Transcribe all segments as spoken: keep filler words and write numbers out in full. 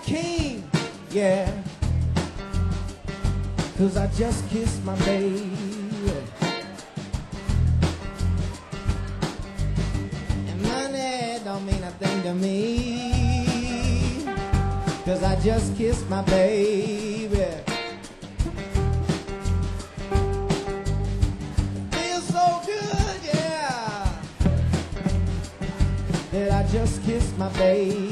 king, yeah. Cause I just kissed my baby. And money don't mean a thing to me, cause I just kissed my baby. Feels so good, yeah, that I just kissed my baby.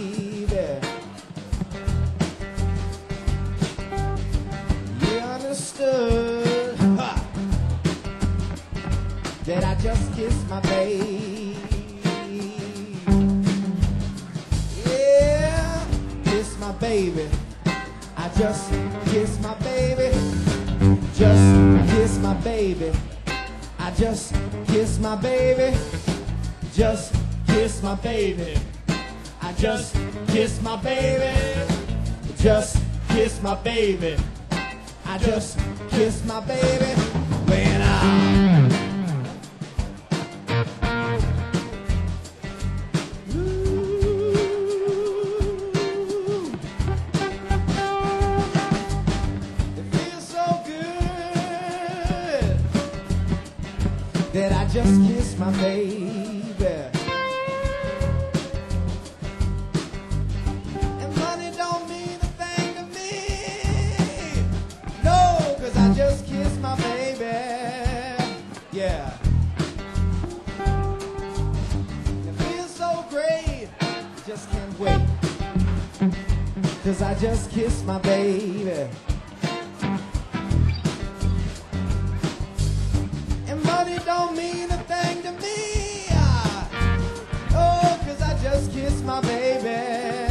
Understood, ha, that I just kissed my baby. Yeah, kiss my baby. I just kissed my baby. Just kiss my baby. I just kiss my baby. Just kiss my baby. I just kiss my baby. Just kiss my baby. I just kissed my baby when I Ooh. It feels so good that I just kissed my baby. Cause I just kissed my baby. And money don't mean a thing to me. Oh, cause I just kissed my baby.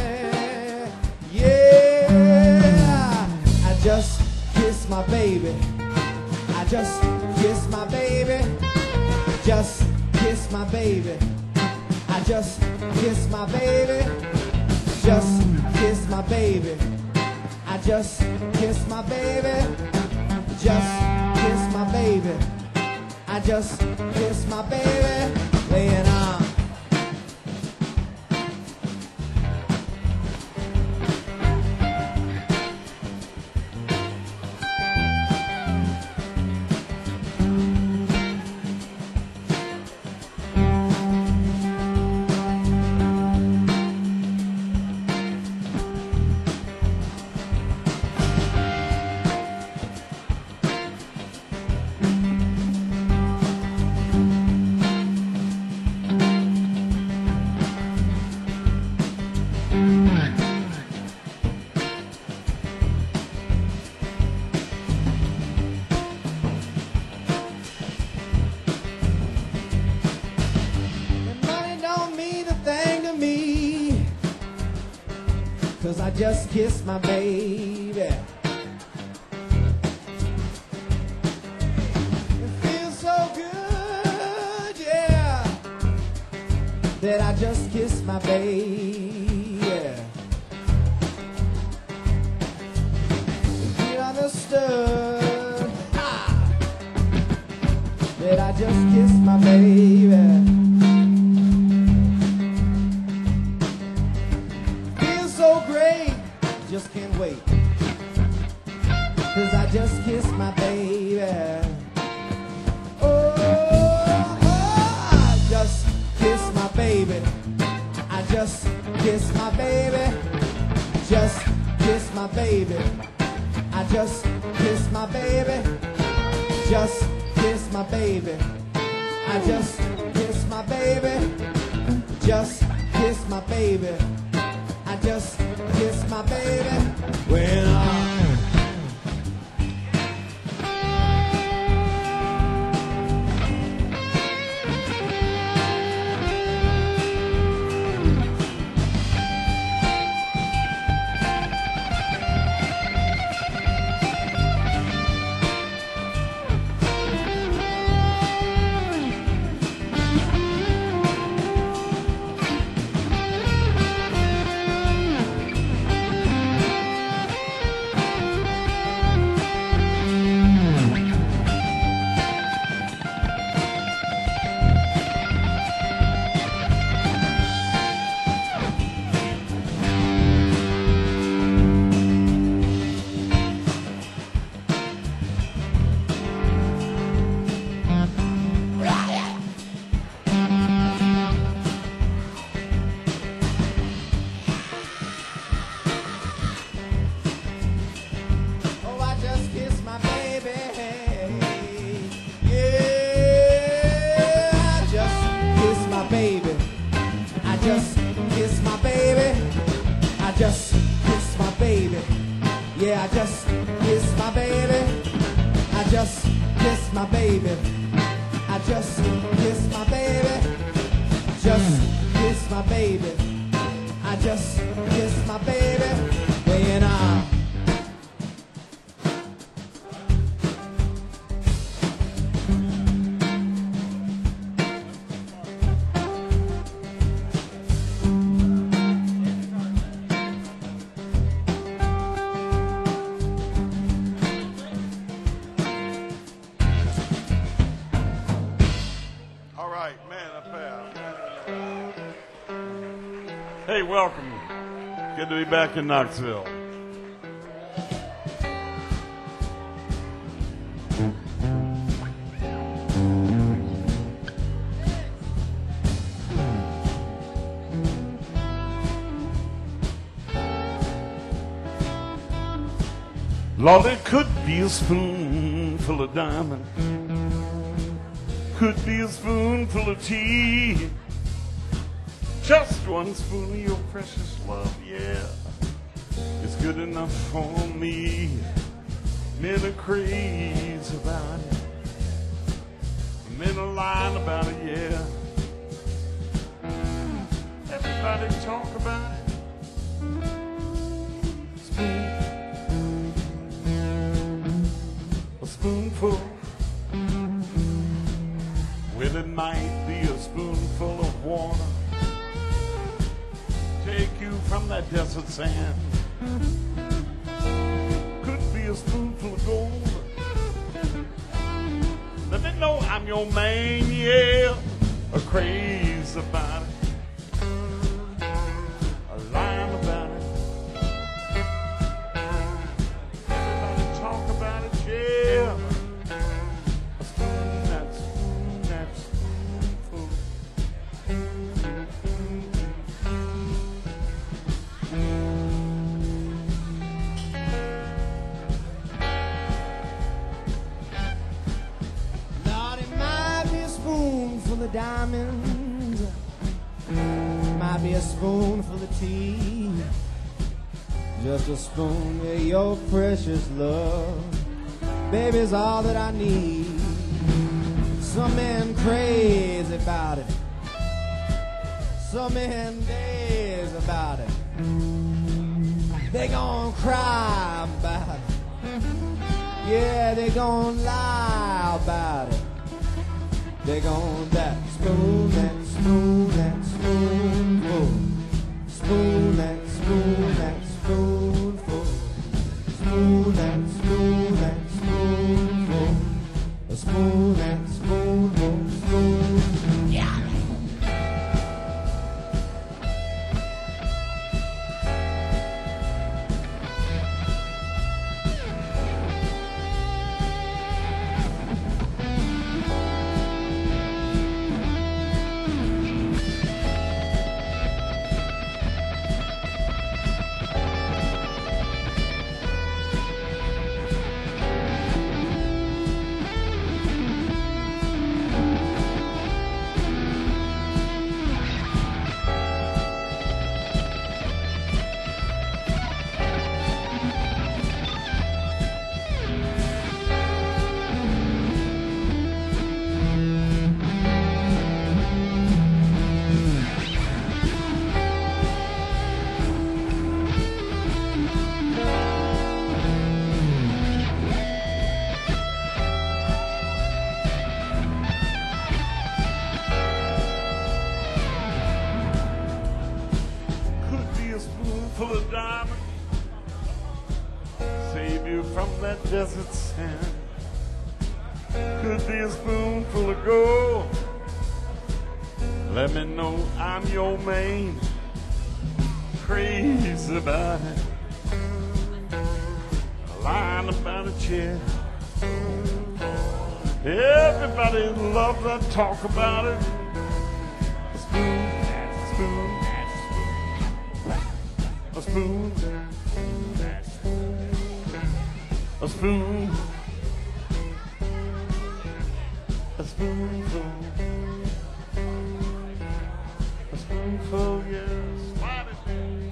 Yeah, I just kissed my baby. I just kissed my baby. Just kiss my baby. I just kissed my baby. Just kiss my baby. I just kiss my baby. Just kiss my baby. I just kiss my baby. Laying on. Cause I just kissed my baby. It feels so good, yeah, that I just kissed my baby. If you understood, ha, that I just kissed my baby. Just can't wait. Cause I just kissed my baby. Oh, oh, I just kissed my baby. I just kissed my baby. Just kiss my baby. I just kissed my baby. Just kiss my baby. I just kissed my baby. Just kiss my baby. I just kiss my baby when I I just kiss my baby. I just kiss my baby. Yeah, I just kiss my baby. I just kiss my baby. I just kiss my baby. Just kiss my baby. I just kiss my baby. When I Hey, welcome. Good to be back in Knoxville. Lord, it could be a spoonful of diamond, could be a spoonful of tea. Just one spoon of your precious love, yeah, it's good enough for me. Men are crazy about it, men are lying about it, yeah. Everybody talk about it. Spoon, a spoonful. Well, it might be a spoonful of water, take you from that desert sand. Could be a spoonful of gold. Let me know I'm your man, yeah. A craze about it, a line about it. Everybody talk about it, yeah. A spoon, that spoon, that spoonful. Diamonds, might be a spoonful of tea, just a spoon of your precious love, baby's all that I need. Some men crazy about it, some men days about it, they gon' cry about it, yeah, they gon' lie about it. They gon' that spoon, that spoon, that spoonful. Spoon, that spoon, that spoonful. Spoon, that spoon, that spoonful. A spoon, that spoonful, spoon. Yeah. Full of diamonds, save you from that desert sand. Could be a spoonful of gold. Let me know I'm your man. Crazy about it, lying about a chair. Everybody loves to talk about it. A spoon, spoon. A spoon, a spoon, a spoonful, a spoonful. beautiful, yes. Slide it down.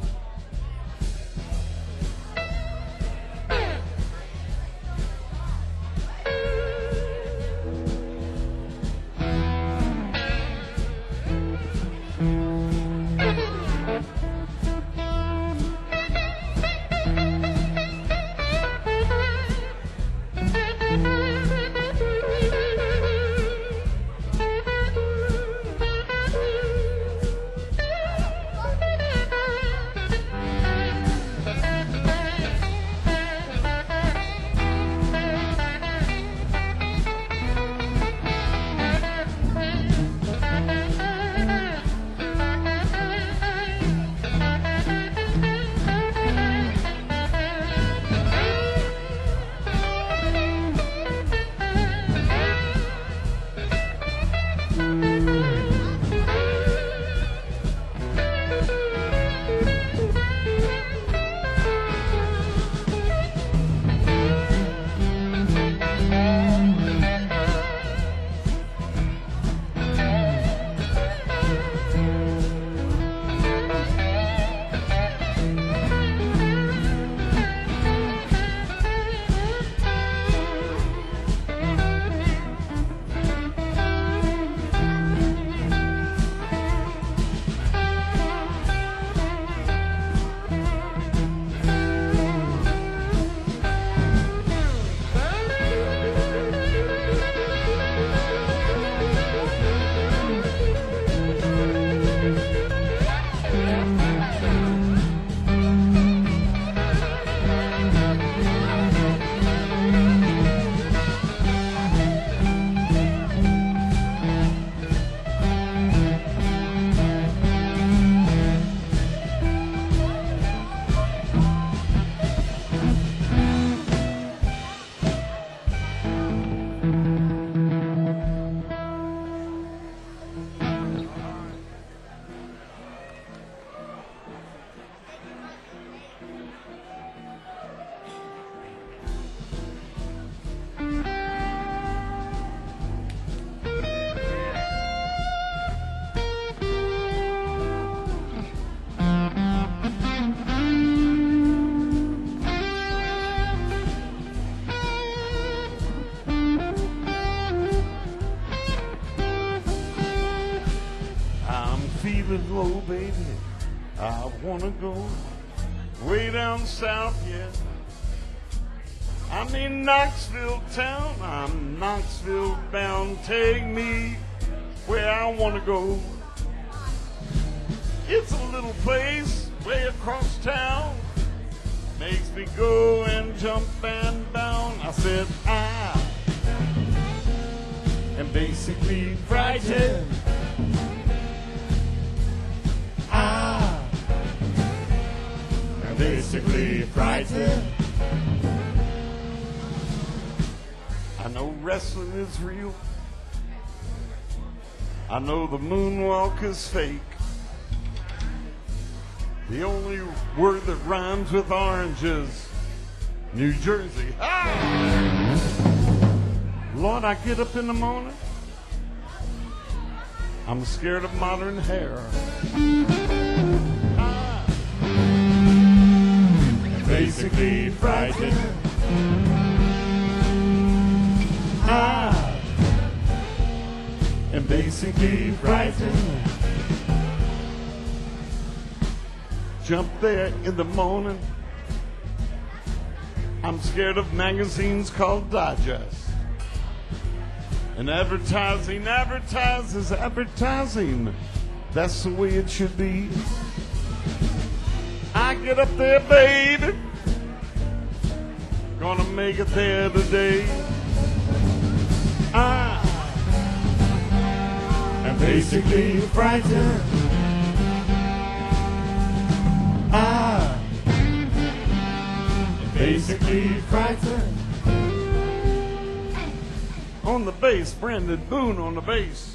Feeling low, baby. I wanna go way down south, yeah. I'm in Knoxville town. I'm Knoxville bound. Take me where I wanna go. It's a little place way across town. Makes me go and jump and bound. I said I am basically frightened. I am basically frightened. I know wrestling is real. I know the moonwalk is fake. The only word that rhymes with orange is New Jersey. Ah! Lord, I get up in the morning. I'm scared of modern hair. Ah. Basically frightened. I am basically frightened. Jump there in the morning. I'm scared of magazines called Digest. And advertising, advertises, advertising. That's the way it should be. I get up there, baby. Gonna make it there today. I am basically frightened. I am basically frightened. On the bass, Brandon Boone on the bass.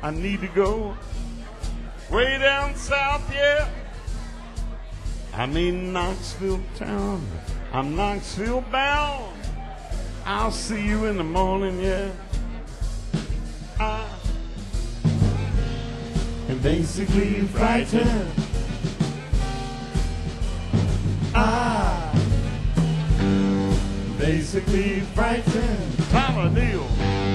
I need to go way down south, yeah. I'm in Knoxville town. I'm Knoxville bound. I'll see you in the morning, yeah. I am basically frightened. I basically frightened. Tyler Neal.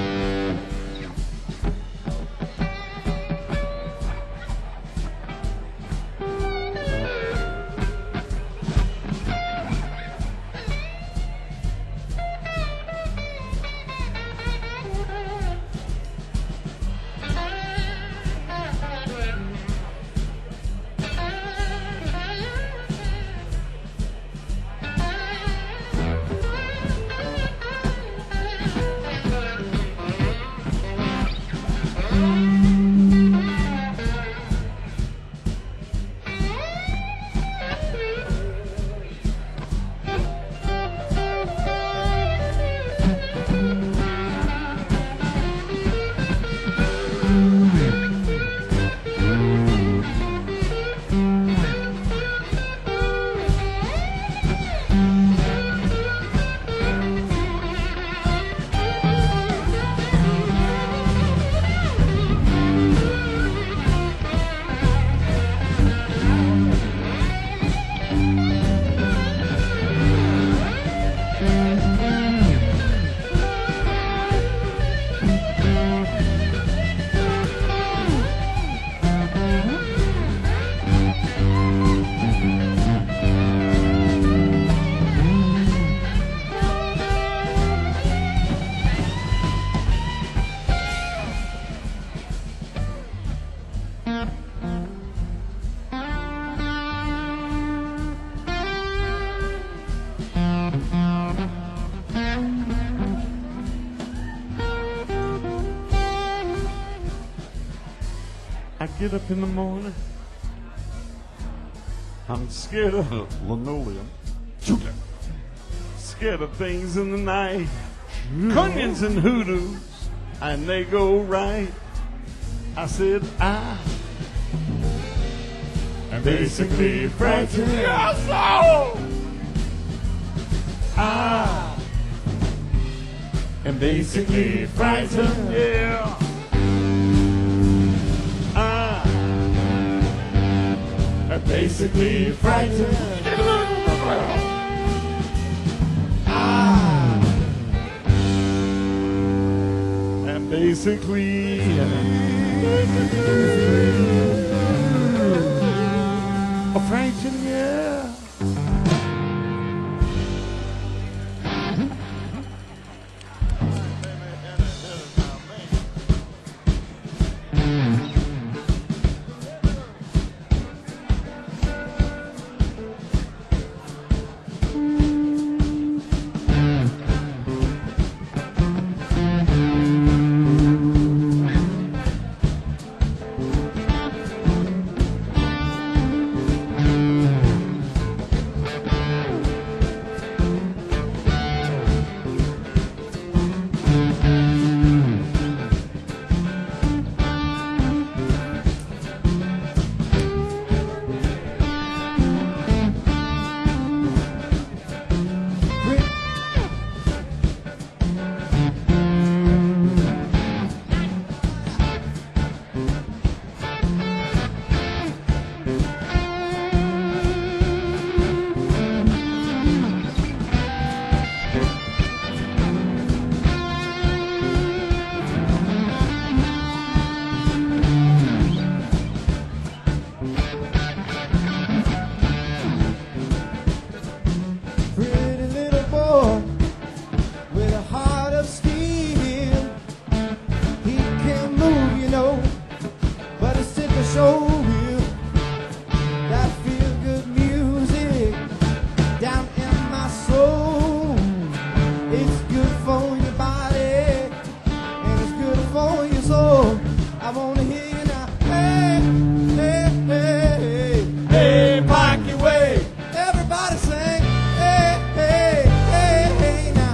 I get up in the morning. I'm scared of linoleum. Scared of things in the night. Cunions and hoodoos, and they go right. I said, I am basically frightened. Yes, oh! I am basically frightened. Yeah. I'm basically frightened. I am basically frightened, yeah.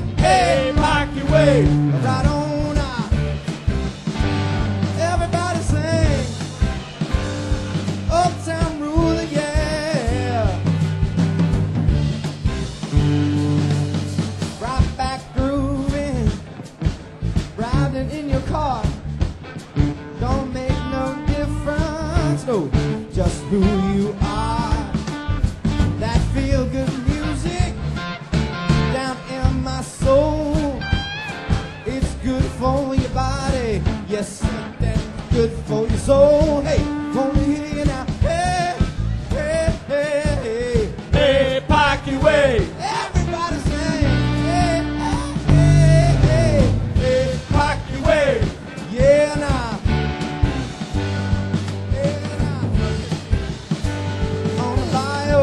Right on out. Everybody just who you are. That feel good music down in my soul. It's good for your body, yes, and good for your soul. Hey, wanna hear you now? Hey, hey, hey, hey, Hey, Parky Way. everybody sing. Hey, hey, hey, hey, hey, Parky Way. yeah now. Yeah now. On the bio.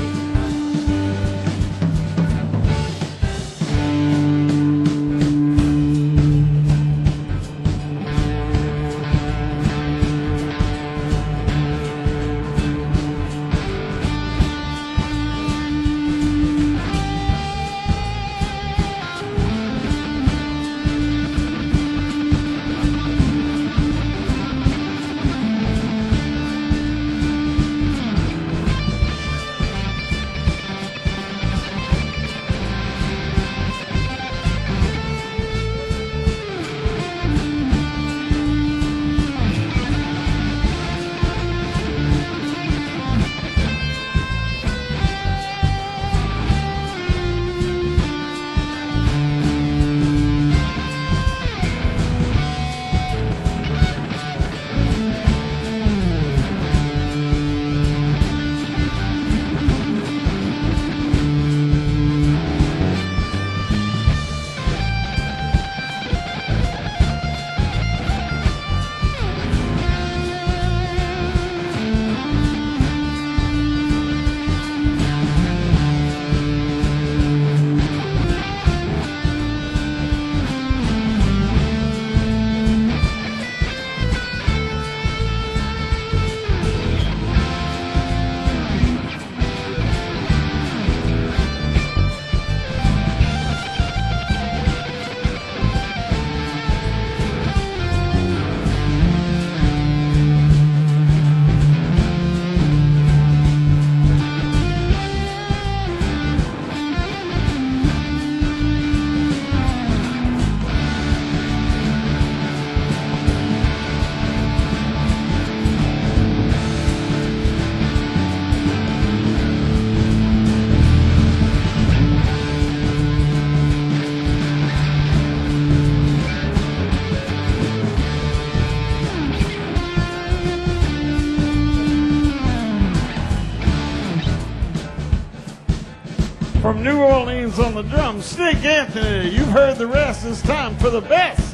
From New Orleans on the drums, Snake Anthony. You've heard the rest. It's time for the best.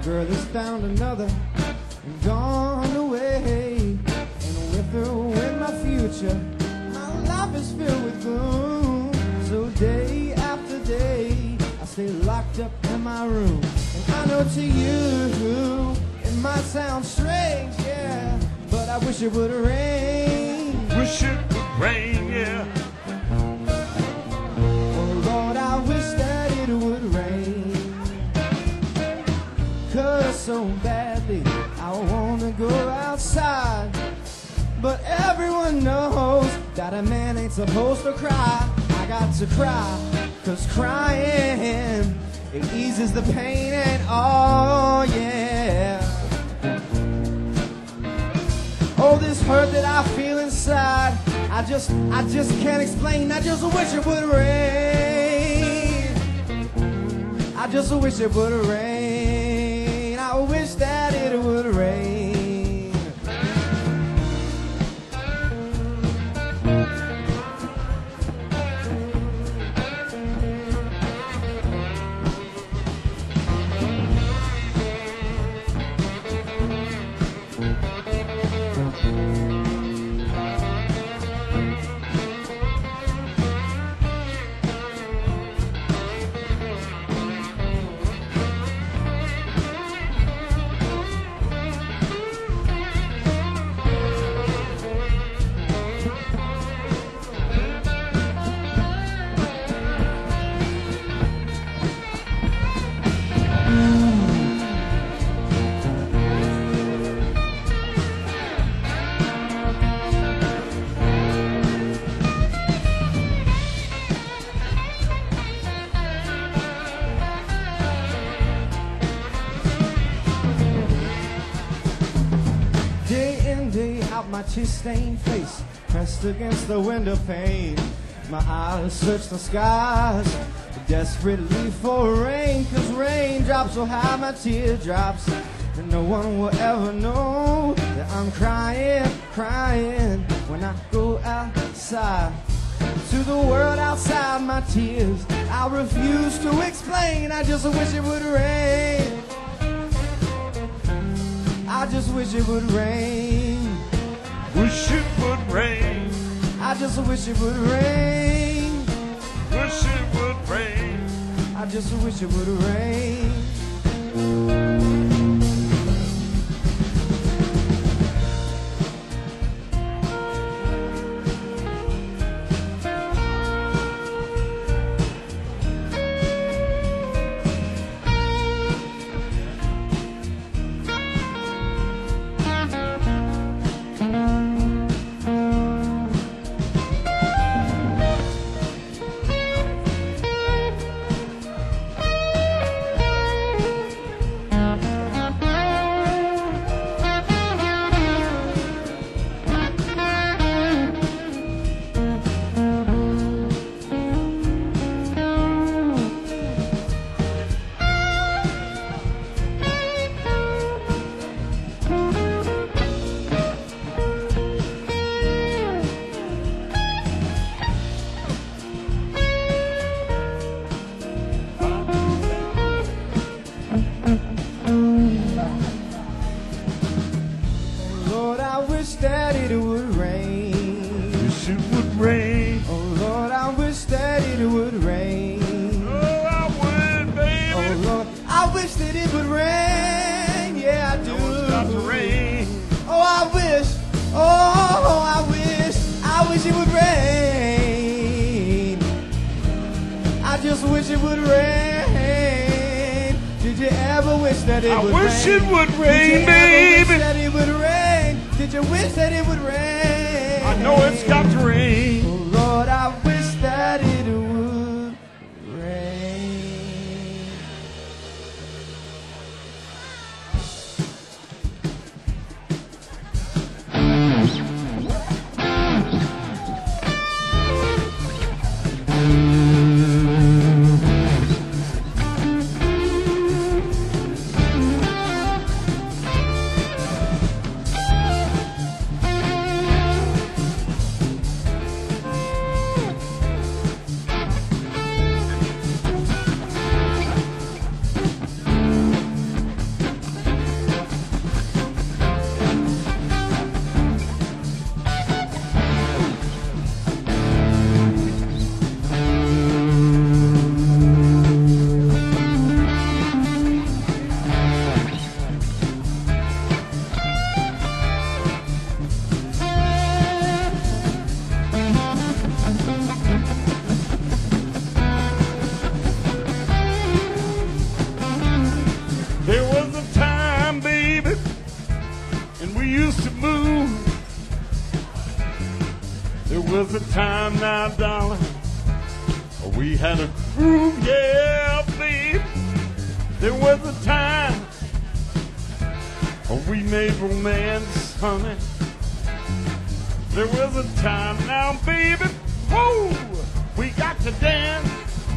girl has found another and gone away. And with her went my future. My life is filled with gloom. So day after day, I stay locked up in my room. And I know to you, it might sound strange, yeah, but I wish it would rain. Wish it would rain, yeah. Oh Lord, I wish that it would rain. Cause so badly I wanna go outside, but everyone knows that a man ain't supposed to cry. I got to cry, cause crying, it eases the pain and oh yeah. Oh, this hurt that I feel inside, I just, I just can't explain. I just wish it would rain. I just wish it would rain. I wish that it would rain. My tear-stained face pressed against the window pane. My eyes search the skies desperately for rain, cause rain drops so high my teardrops, and no one will ever know that I'm crying, crying when I go outside. To the world outside my tears, I refuse to explain. I just wish it would rain. I just wish it would rain. Wish it would rain. I just wish it would rain. Wish it would rain. I just wish it would rain. That it would rain. Wish it would rain. Oh Lord, I wish that it would rain. Oh, I would, baby. Oh Lord, I wish that it would rain. Yeah, I do. Oh, it's got to rain. Oh, I wish. Oh, I wish. I wish it would rain. I just wish it would rain. Did you ever wish that it I would wish rain? it would Did rain, you ever baby. wish that it would rain? Did you wish that it would rain? I know it's got to rain. Oh Lord, I wish that it would rain. we used to move. There was a time now, darling, we had a groove, yeah, babe. There was a time we made romance, honey. There was a time now, baby, whoa, we got to dance.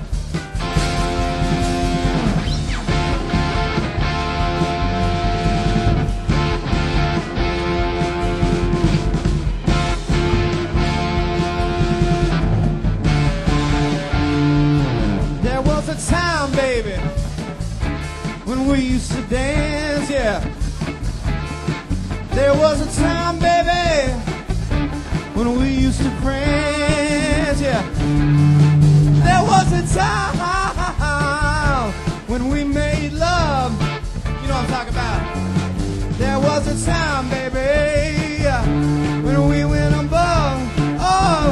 There was a time, baby, when we used to dance, yeah. There was a time, baby, when we used to prance, yeah. There was a time when we made love. You know what I'm talking about. There was a time, baby, when we went above. Oh,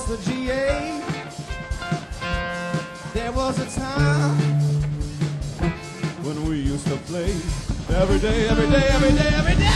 across the G A. There was a time when we used to play every day, every day, every day, every day.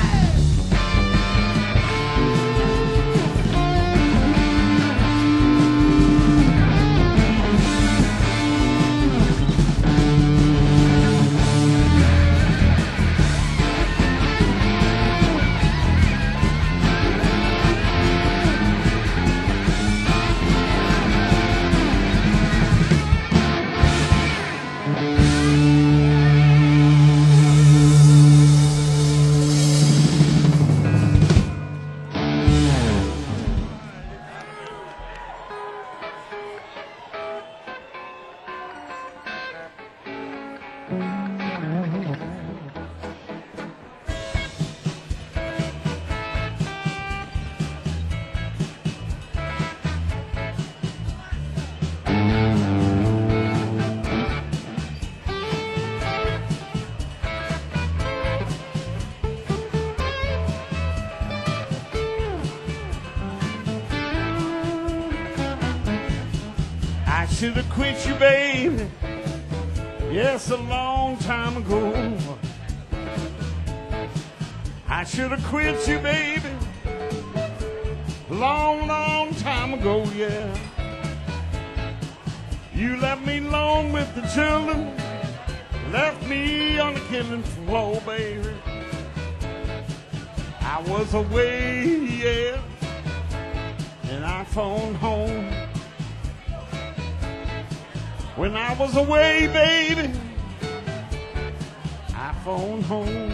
I should have quit you, baby. Yes, a long time ago. I should have quit you, baby. Long, long time ago, yeah. You left me alone with the children. Left me on the killing floor, baby. I was away, yeah. And I phoned home. When I was away, baby, I phoned home.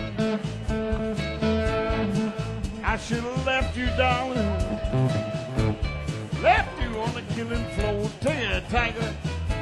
I should have left you, darling. Left you on the killing floor. Tell you, Tiger.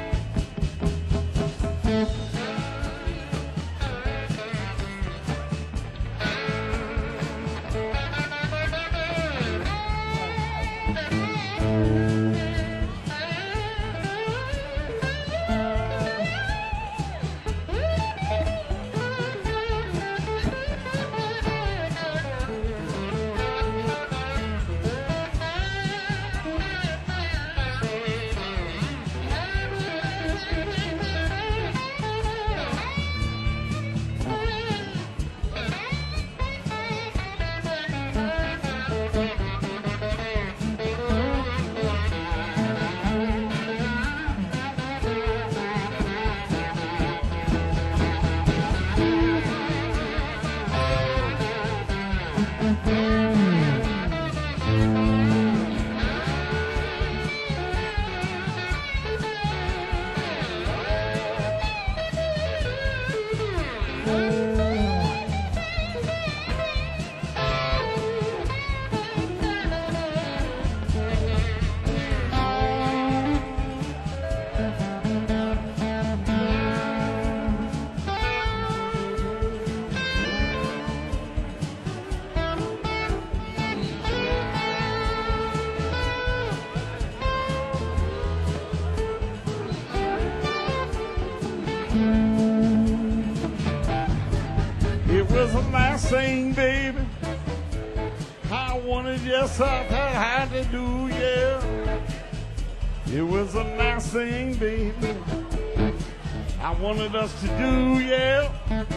It was the last thing, baby. I wanted, yes, I had to do, yeah. It was the last thing, baby. I wanted us to do, yeah.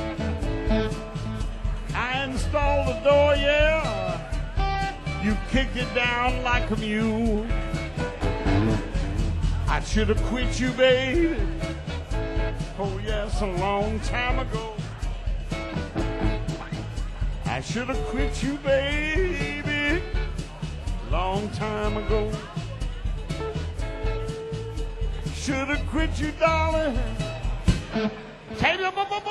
I installed the door, yeah. You kicked it down like a mule. I should have quit you, baby. Oh, yes, a long time ago. I should have quit you, baby, long time ago. Should have quit you, darling. Take it up,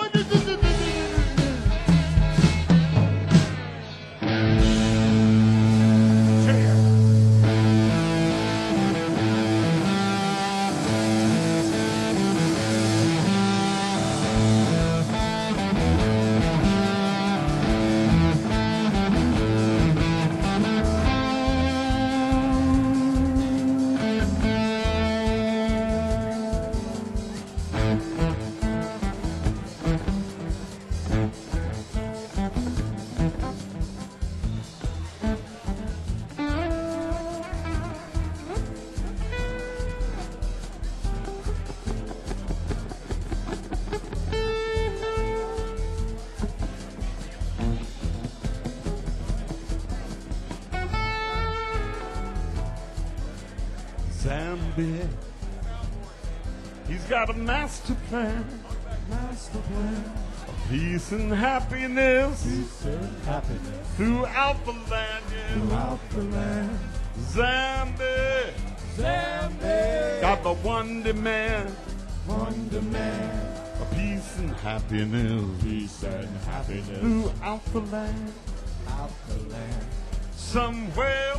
bed. He's got a master plan, Master plan. peace and happiness Peace and happiness throughout the land. Yeah. throughout the land. Zambi Zambi. got the one demand, One demand. a peace and happiness Peace and happiness throughout the land. throughout the land. Somewhere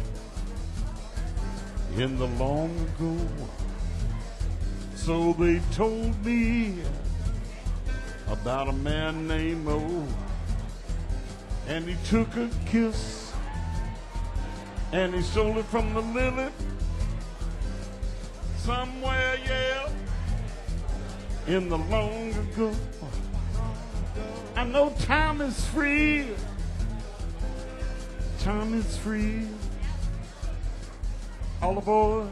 in the long ago, so they told me about a man named Mo, and he took a kiss and he stole it from the lily. Somewhere, yeah, in the long ago. I know time is free. Time is free. All aboard.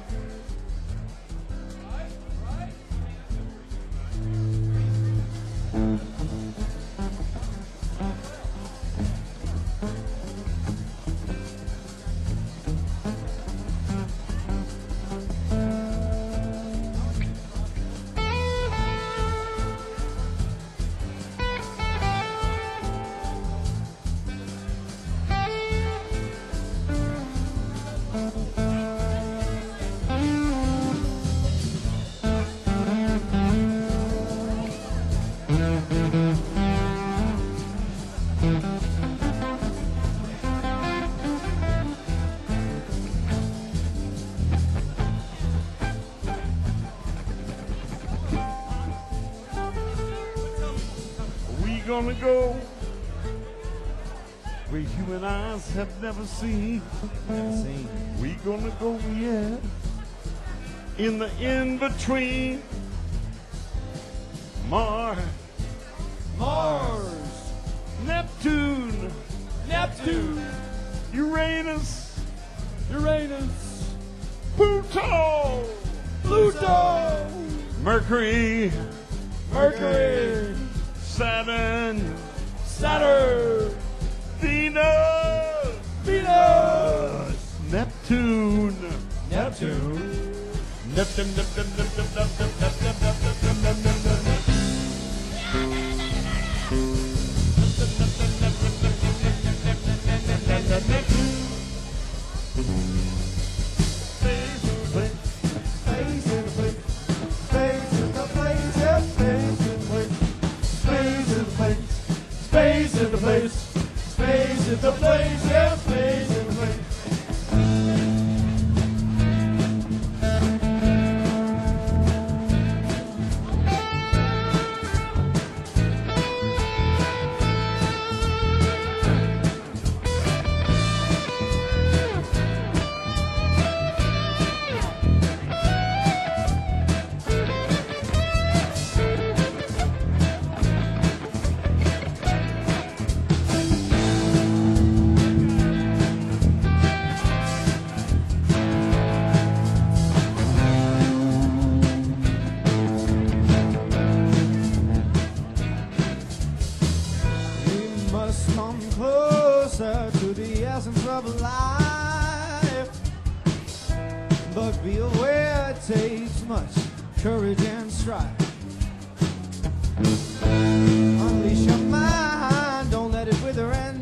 Gonna go where human eyes have never seen. Never seen. We gonna go, yeah, in the in-between. Mars, Mars. Neptune, Neptune. Uranus, Uranus. Pluto, Pluto. Mercury, Mercury. Saturn, Saturn. Venus, Venus. Neptune, Neptune. Neptune, Neptune, Neptune, Neptune, Neptune, Neptune, Neptune, Space is the place. Space is the place. Yeah, space is the place. Of life, but be aware it takes much courage and strife. Unleash your mind, don't let it wither and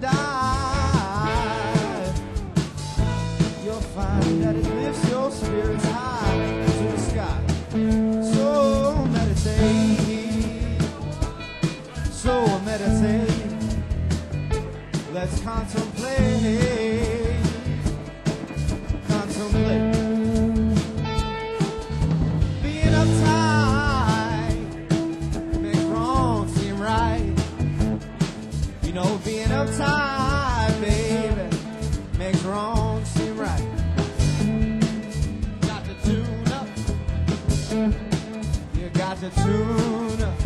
die. You'll find that it lifts your spirits high to the sky. So meditate, so meditate. Let's contemplate. Being uptight makes wrong seem right. You know, being uptight, baby, makes wrong seem right. Got to tune up. You got to tune up.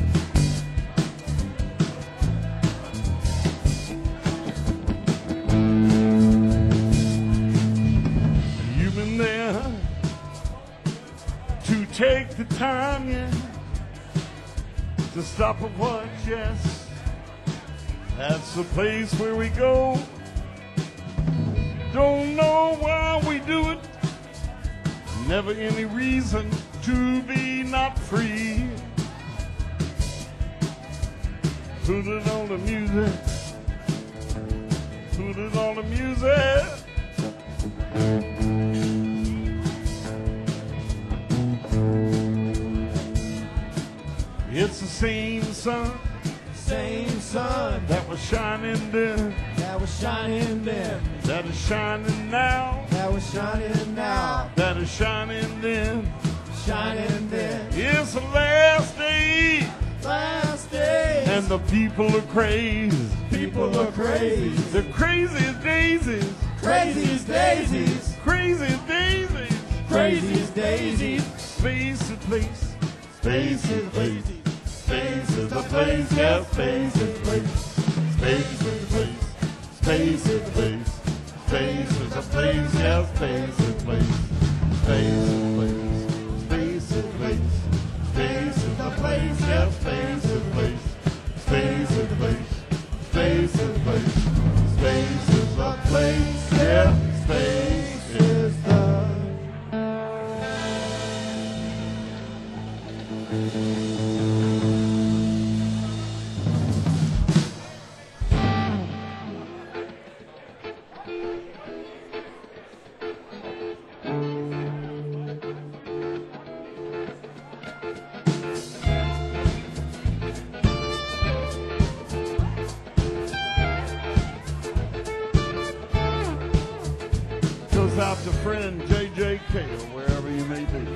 Take the time, yeah, to stop and watch, yes. That's the place where we go. Don't know why we do it. Never any reason to be not free. Put it on the music. Put it on the music. It's the same sun, Same sun that was shining then, that was shining then, that is shining now, that was shining now, that is shining then. shining then. It's the last day, Last days, and the people are crazy. people are crazy, The craziest daisies, craziest daisies, craziest daisies, craziest daisies. Space is place, Space is the place, space is the place, yeah, space is the place, space is the place, space is the place, space is the place, yeah, space is the place, space is the place, space is the place, space is the place, yeah, space is the place, space is the place, space is the place, space is the place, yeah, space is the. Goes out to friend J J K or wherever you may be.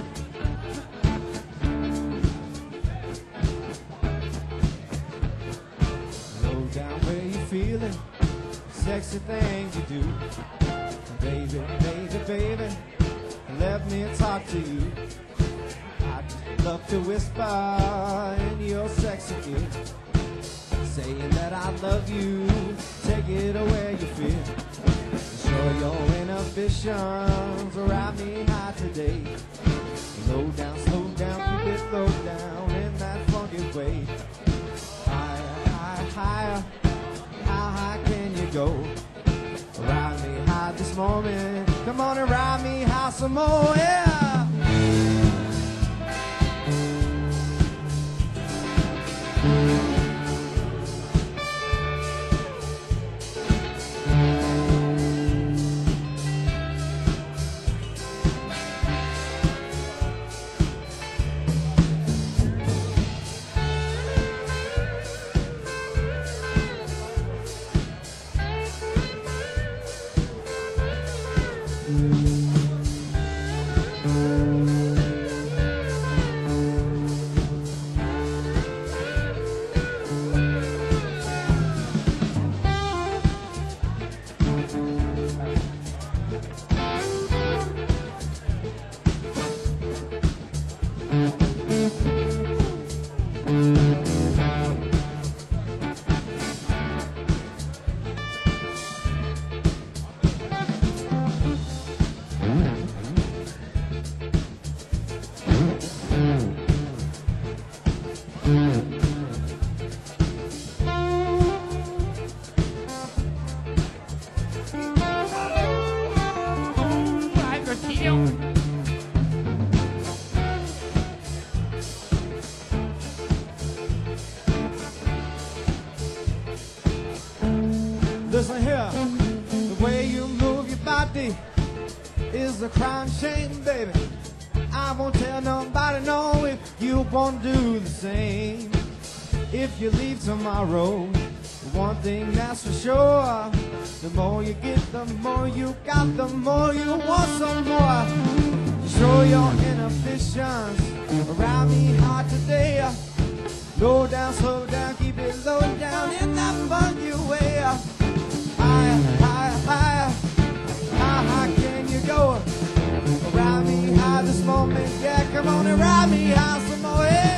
Low down where you feeling, sexy things you do. Baby, baby, baby, let me talk to you. I'd love to whisper in your sexy ear, saying that I love you, take it away you feel. Show your inhibitions around me high today. Slow down, slow down, keep it low down in that funky way. Higher, higher, higher, how high can you go? Ride me high this moment, come on and ride me high some more, yeah. Listen here, the way you move your body is a crime shame, baby. I won't tell nobody, no, if you won't do the same. If you leave tomorrow, one thing that's for sure, the more you get, the more you got, the more you want some more. Show your inhibitions around me hard today. Low down, slow down, keep it low down in that funky way. Higher, higher, higher, how high can you go? Ride me high this moment, yeah, come on and ride me high some more, yeah.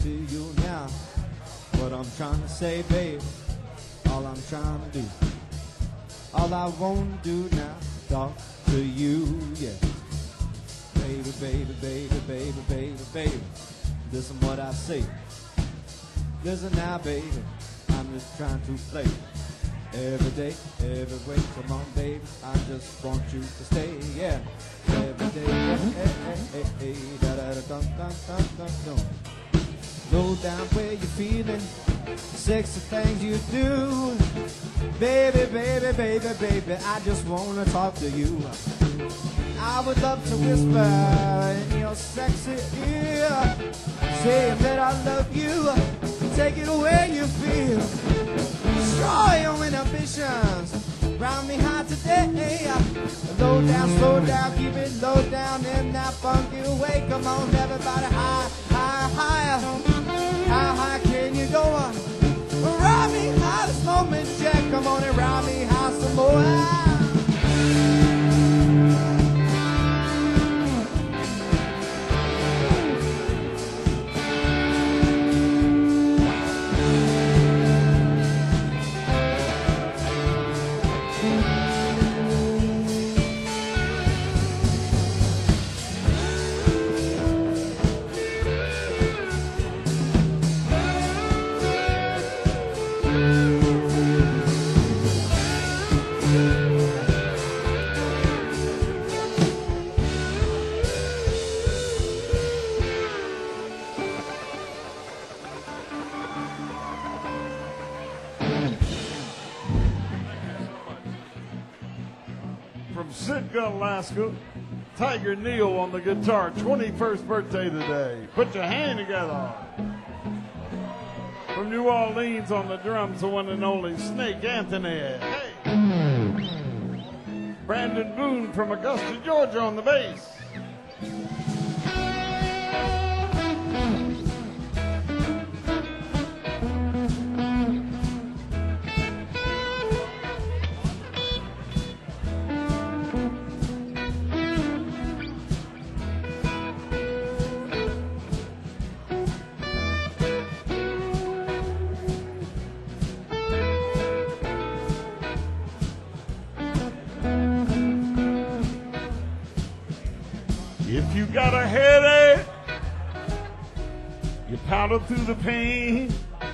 to you now. What I'm trying to say, baby, all I'm trying to do, all I want to do now, talk to you, yeah. Baby, baby, baby, baby, baby, baby, listen what I say. Listen now, baby, I'm just trying to play. Every day, every way, come on, baby, I just want you to stay, yeah. Every day, hey, hey, hey, hey, hey, da da da dum dum dum dum dum. Go down where you're feeling, sexy things you do. Baby, baby, baby, baby, I just wanna talk to you. I would love to whisper in your sexy ear, saying that I love you, take it where you feel. Destroy your inhibitions, round me high today. Low down, slow down, keep it low down in that funky way. Come on, everybody, high, high, higher. How high can you go? Ride me high this moment, Jack. Come on and ride me high some more. From Sitka, Alaska, Tiger Neil on the guitar, twenty-first birthday today. Put your hand together. From New Orleans on the drums, the one and only Snake Anthony. Hey. Brandon Boone from Augusta, Georgia on the bass. If you got a headache, you powder through the pain.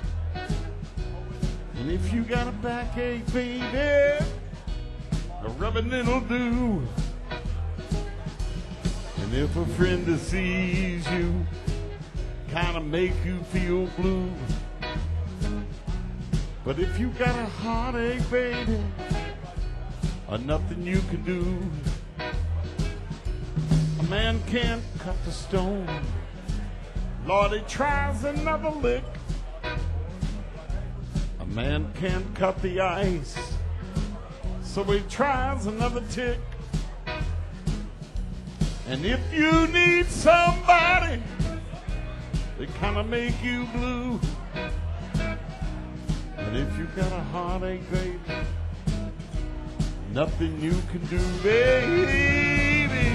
And if you got a backache, baby, a rubbing it'll do. And if a friend that sees you kind of make you feel blue. But if you got a heartache, baby, or nothing you can do. A man can't cut the stone. Lord, he tries another lick. A man can't cut the ice, so he tries another tick. And if you need somebody that kind of make you blue, and if you got a heartache, baby, nothing you can do, baby.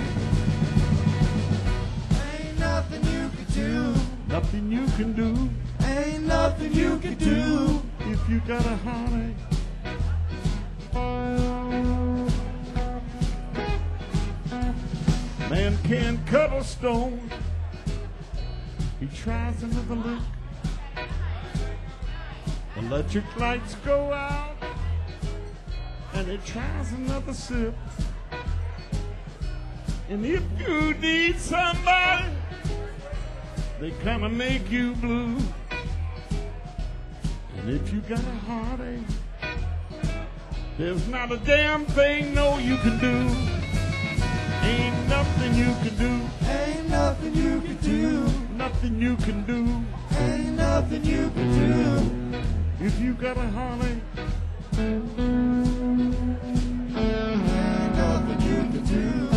Ain't nothing you can do. Nothing you can do. Ain't nothing you can do. If you got a heartache. Man can't cut a stone. He tries another lick. Electric lights go out, and he tries another sip. And if you need somebody, they kind of make you blue. And if you got a heartache, there's not a damn thing no you can do. Ain't nothing you can do. Ain't nothing you can do. Nothing you can do. Ain't nothing you can do. If you got a heartache, ain't nothing you can do.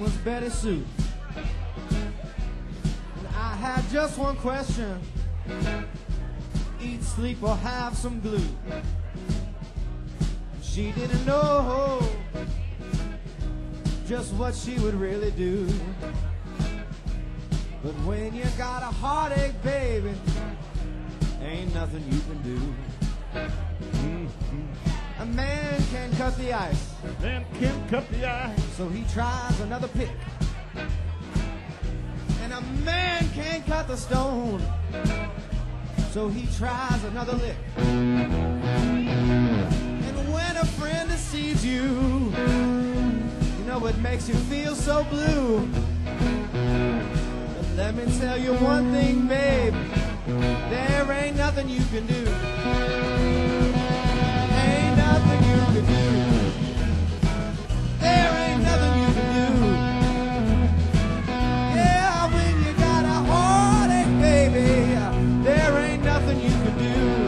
was Betty Sue. And I had just one question: eat, sleep, or have some glue. She didn't know just what she would really do. But when you got a heartache, baby, ain't nothing you can do. Mm-hmm. A man can cut the ice. A man can cut the ice. So he tries another pick. And a man can cut the stone. So he tries another lick. And when a friend deceives you, you know it makes you feel so blue. But let me tell you one thing, babe, there ain't nothing you can do. Ain't nothing you can do. There ain't nothing you can do. Yeah, when you got a heartache, baby, there ain't nothing you can do.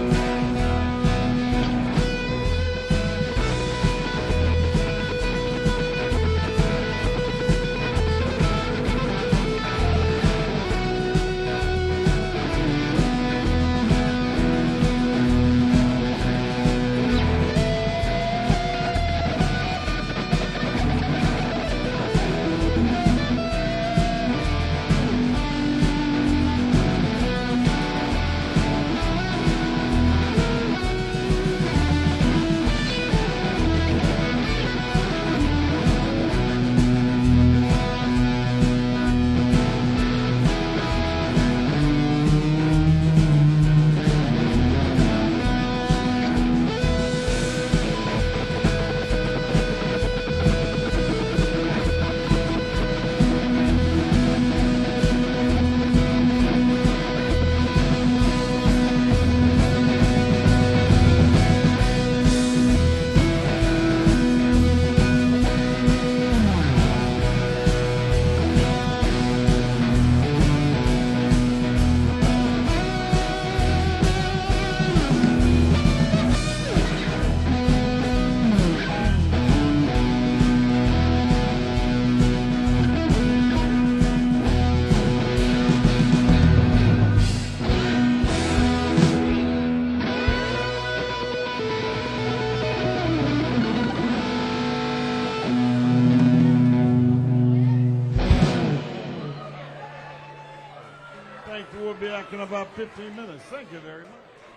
We'll be back in about fifteen minutes. Thank you very much.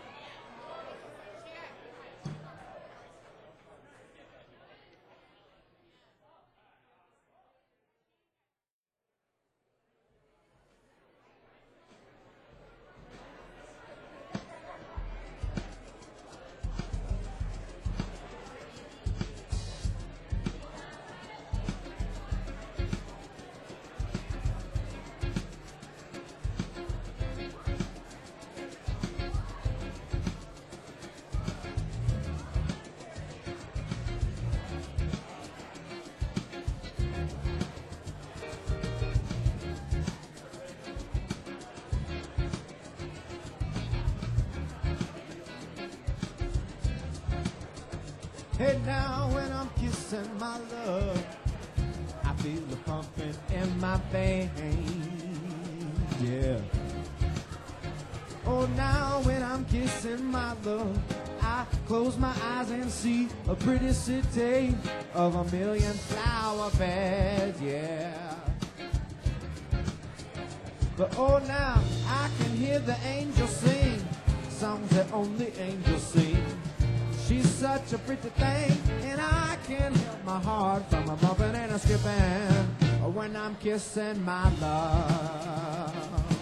Hey, now when I'm kissing my love, I feel the pumping in my veins, yeah. Oh, now when I'm kissing my love, I close my eyes and see a pretty city of a million flower beds, yeah. But oh, now I can hear the angels sing songs that only angels sing. She's such a pretty thing, and I can't help my heart from a bumping and a skipping when I'm kissing my love.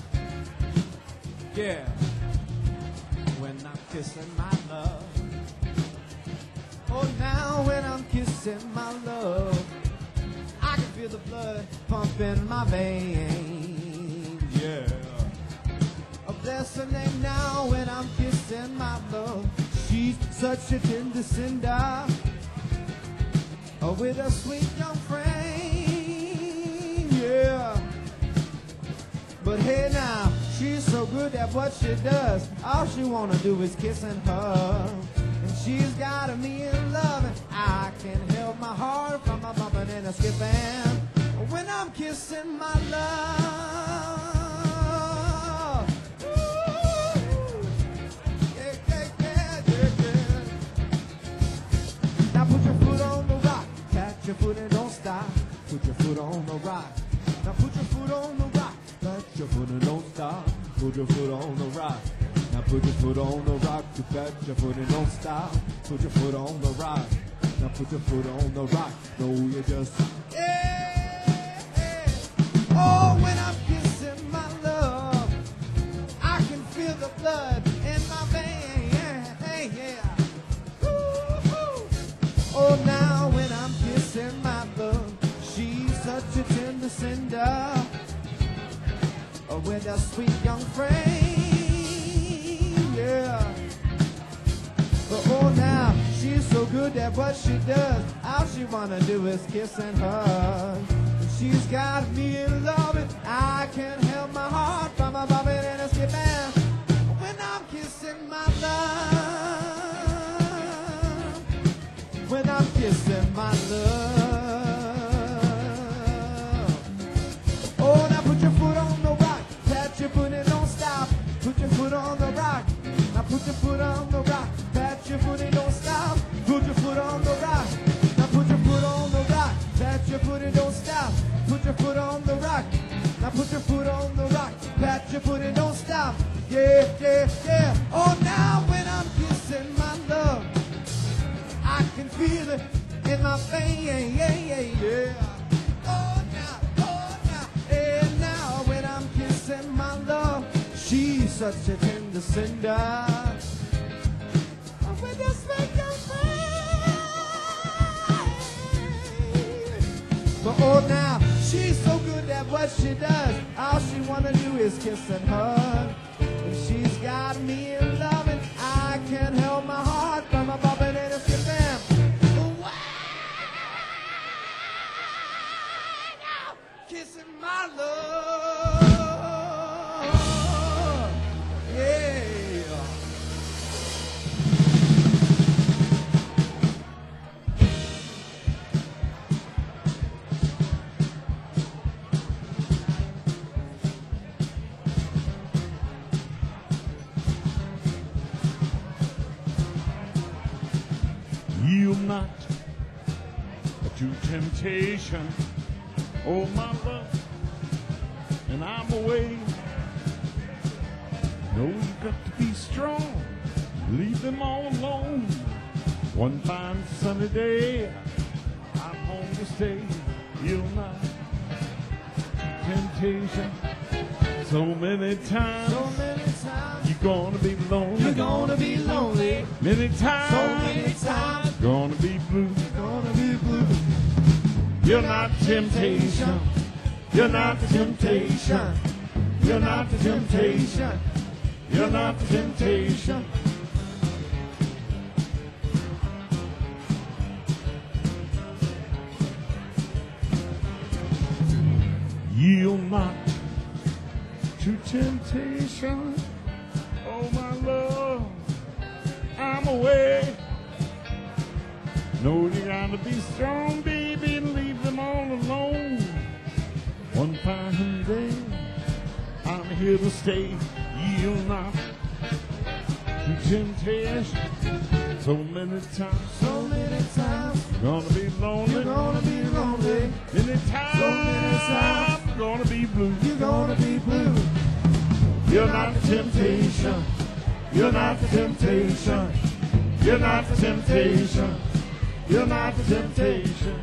Yeah, when I'm kissing my love. Oh, now when I'm kissing my love, I can feel the blood pumping in my veins. Yeah. Oh, bless her name now when I'm kissing my love. She's such a tender cinder, oh, with a sweet young frame, yeah. But hey now, she's so good at what she does. All she wanna do is kissing her. And she's got me in love, and I can't help my heart from a bumping and a skipping I'm kissing my love. Ooh, yeah, yeah, yeah, yeah, yeah. Now put your foot on the rock, catch your foot and don't stop. Put your foot on the rock. Now put your foot on the rock, catch your foot and don't stop. Put your foot on the rock. Now put your foot on the rock, you catch your foot and don't stop. Put your foot on the rock. Now put your foot on the rock. No, you just yeah, yeah. Oh, when I'm kissing my love, I can feel the blood in my vein. Yeah, yeah. Ooh, ooh. Oh, now when I'm kissing my love, she's such a tender cinder. Oh, with a sweet young frame, yeah. But oh, now she's so good at what she does. All she wanna do is kiss and hug. And she's got me in love, and I can't help my heart from a bobbing and a skipping when I'm kissing my love. When I'm kissing my love. Oh, now put your foot on the rock, pat your foot and don't stop. Put your foot on the rock. Now put your foot on the rock. Pat your foot and don't stop. Put your foot on the rock. Now put your foot on the rock. Pat your foot and don't stop. Put your foot on the rock. Now put your foot on the rock. Pat your foot and don't stop. Yeah, yeah, yeah. Oh, now when I'm kissing my love, I can feel it in my vein. Yeah, yeah, yeah. Oh, now, oh, now. And now when I'm kissing my love, she's such a tender cinder. With this finger but oh, now she's so good at what she does. All she wanna do is kiss and hug. And she's got me in love, and I can't help my heart from a bobbing and a skipping. Kissing my love. Yeah. Yield not to temptation, oh my love, and I'm away. No, you got to be strong, leave them all alone. One fine sunny day, I'm home to stay. Yield not to temptation. So many times, So many times you're gonna be lonely. you're gonna be lonely. Many times, So many times gonna be blue. you're gonna be blue. You're not temptation. You're not temptation. You're not temptation. You're not temptation. Yield not to temptation. Oh my love, I'm away. No, you gotta be strong, baby, and leave them all alone. One fine day, I'm here to stay. Yield not to temptation. So many times, So many times gonna be lonely. you're gonna be lonely. Many times, So many times gonna be blue. you're gonna be blue. You're not the temptation. You're not the temptation. You're not the temptation. You're not the temptation.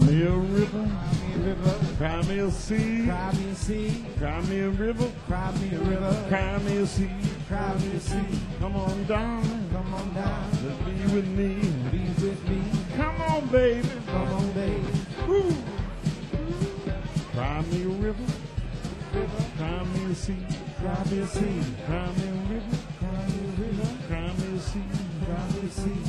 me a river, Cry me a river, cry me a sea, cry me a sea, cry me a river, cry me a river, cry me a sea. cry me a sea. Come on down, Come on down, let's be with me. be with me. Come on, baby. Come on, baby. Woo. Cry me a river, cry me a sea, Cry me a sea, cry me a river, cry me a river, cry me a sea. cry me a sea.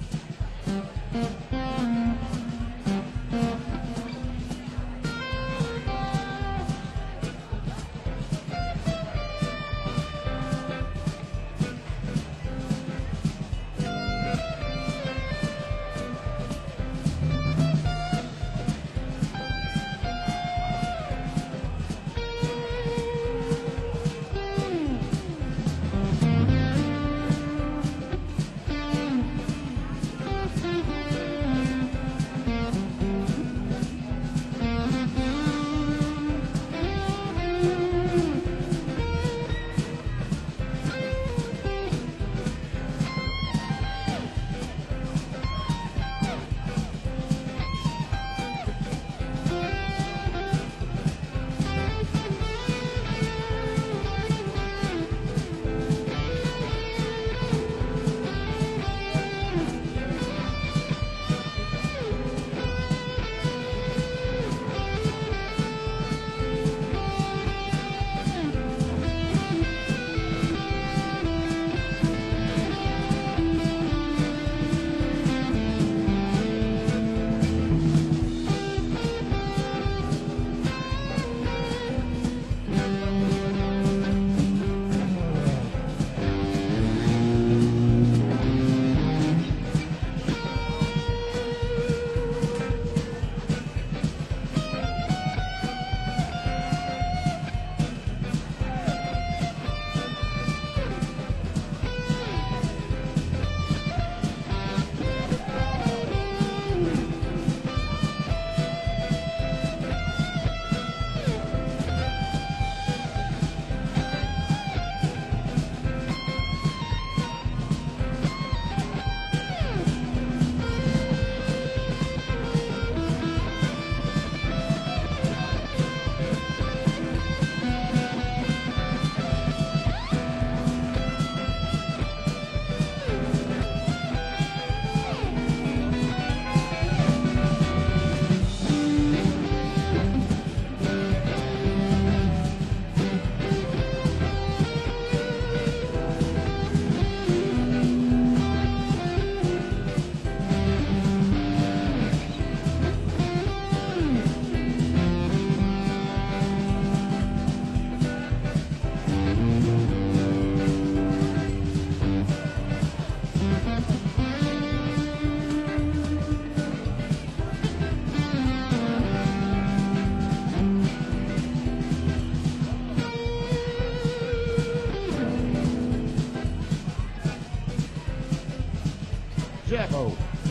Jacko.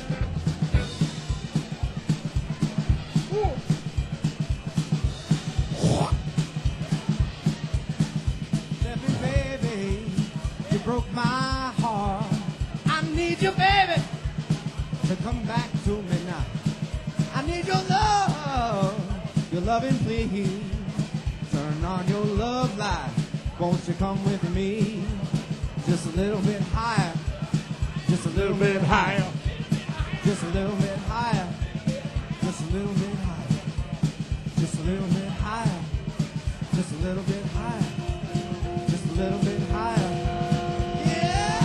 Let me, baby, you broke my heart. I need you, baby, to come back to me now. I need your love, your loving, please. Turn on your love light. Won't you come with me? Just a little bit higher. Just a A little bit higher. Just a little bit higher. Just a little bit higher. Just a little bit higher. Just a little bit higher. Just a little bit higher. Yeah!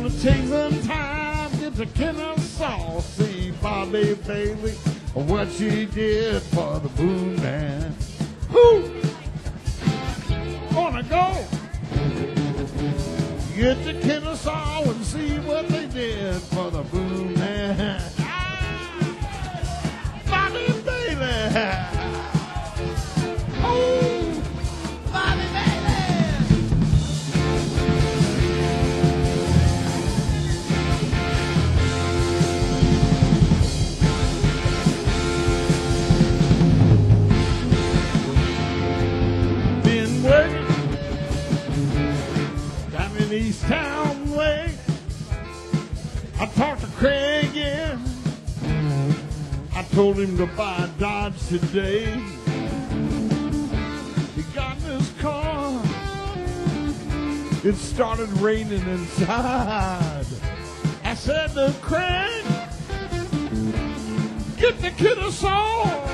Gonna take some time, get to Kennesaw, see Bobby Bailey, what she did for the Boom Man. Who? Wanna go? Get to Kennesaw and see what they did for the Boom Man. Bobby Bailey. Oh, Bobby Bailey. Been working down in East Town way. I talked to Craig, yeah. I told him to buy a Dodge today. He got in his car. It started raining inside. I said to Craig, get the Kennesaw.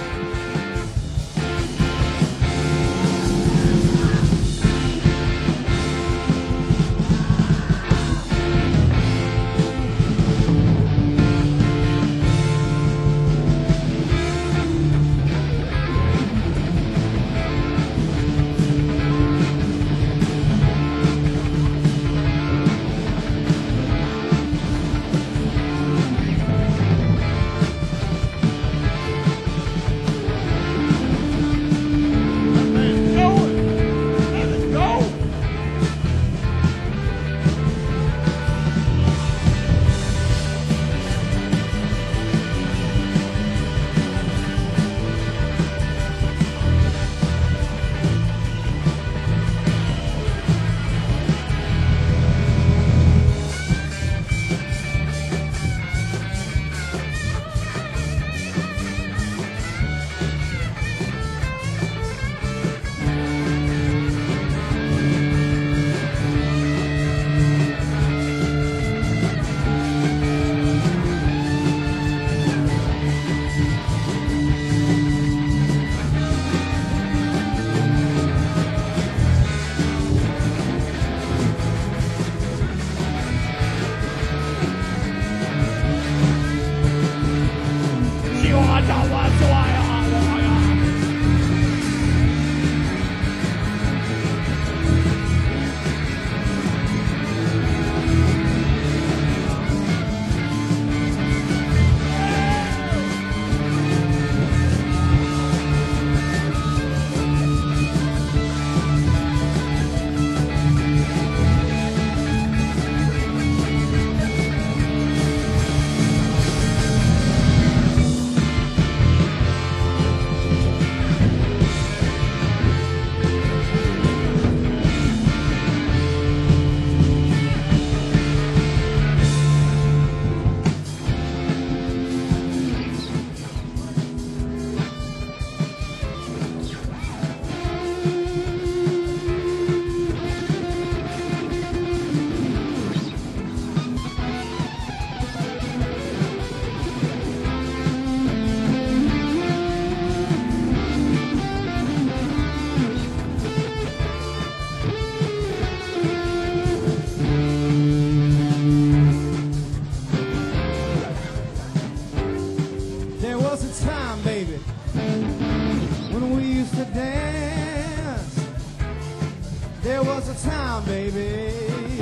There was a time, baby,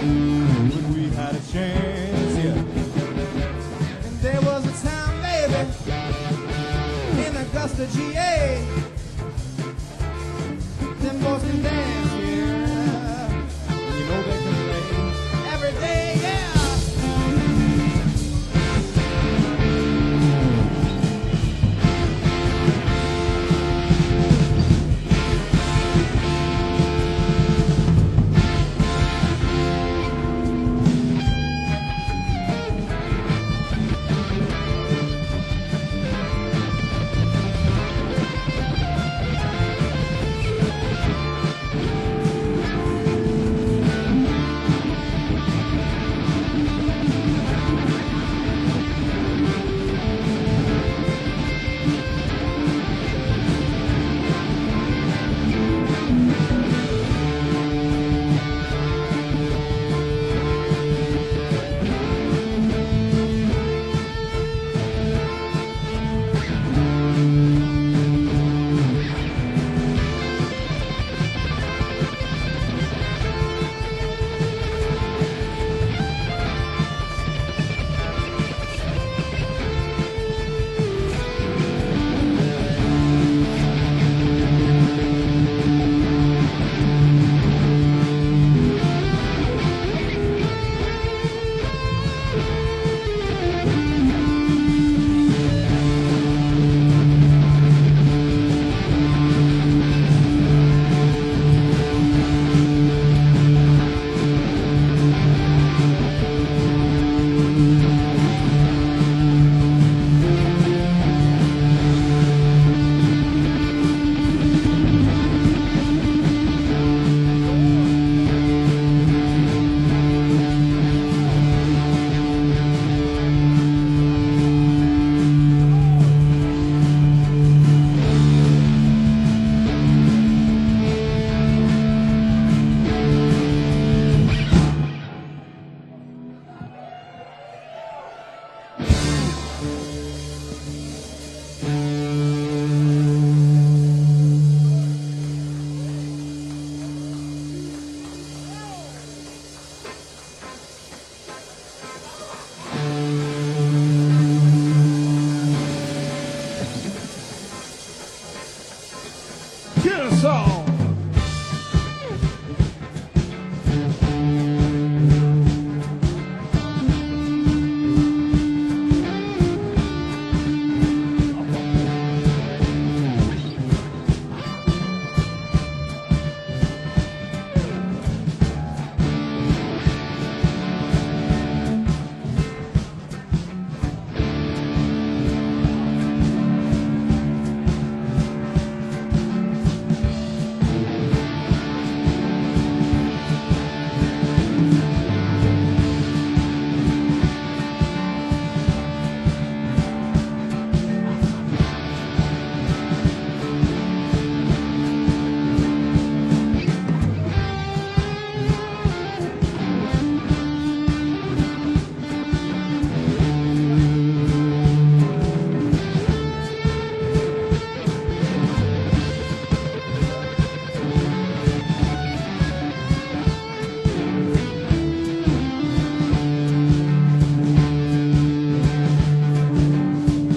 when we had a chance, yeah. And there was a time, baby, in Augusta, G A, them boys can dance, yeah. You know they can play every day, yeah.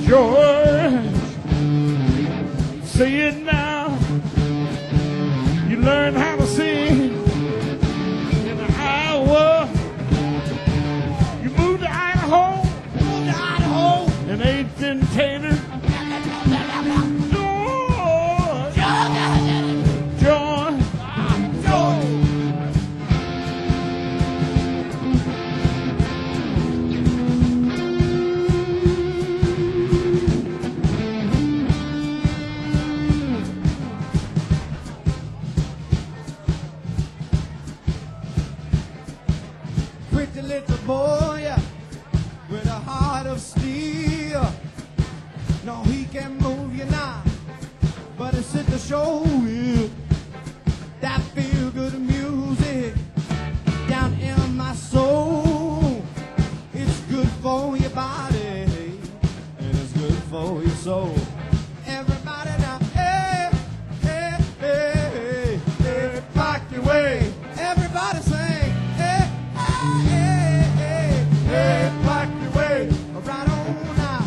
George, say it now. You learn how to sing in Iowa. You moved to Idaho, moved to Idaho, and ate in Tater. George, George, George. Pretty little boy with a heart of steel. No, he can move you now, but it's it to show you that feel good music down in my soul. It's good for your body and it's good for your soul. Everybody now, hey, hey, hey, hey, hey, rock your way. Everybody sing, hey, hey, hey, hey, hey, rock your way. Right on now.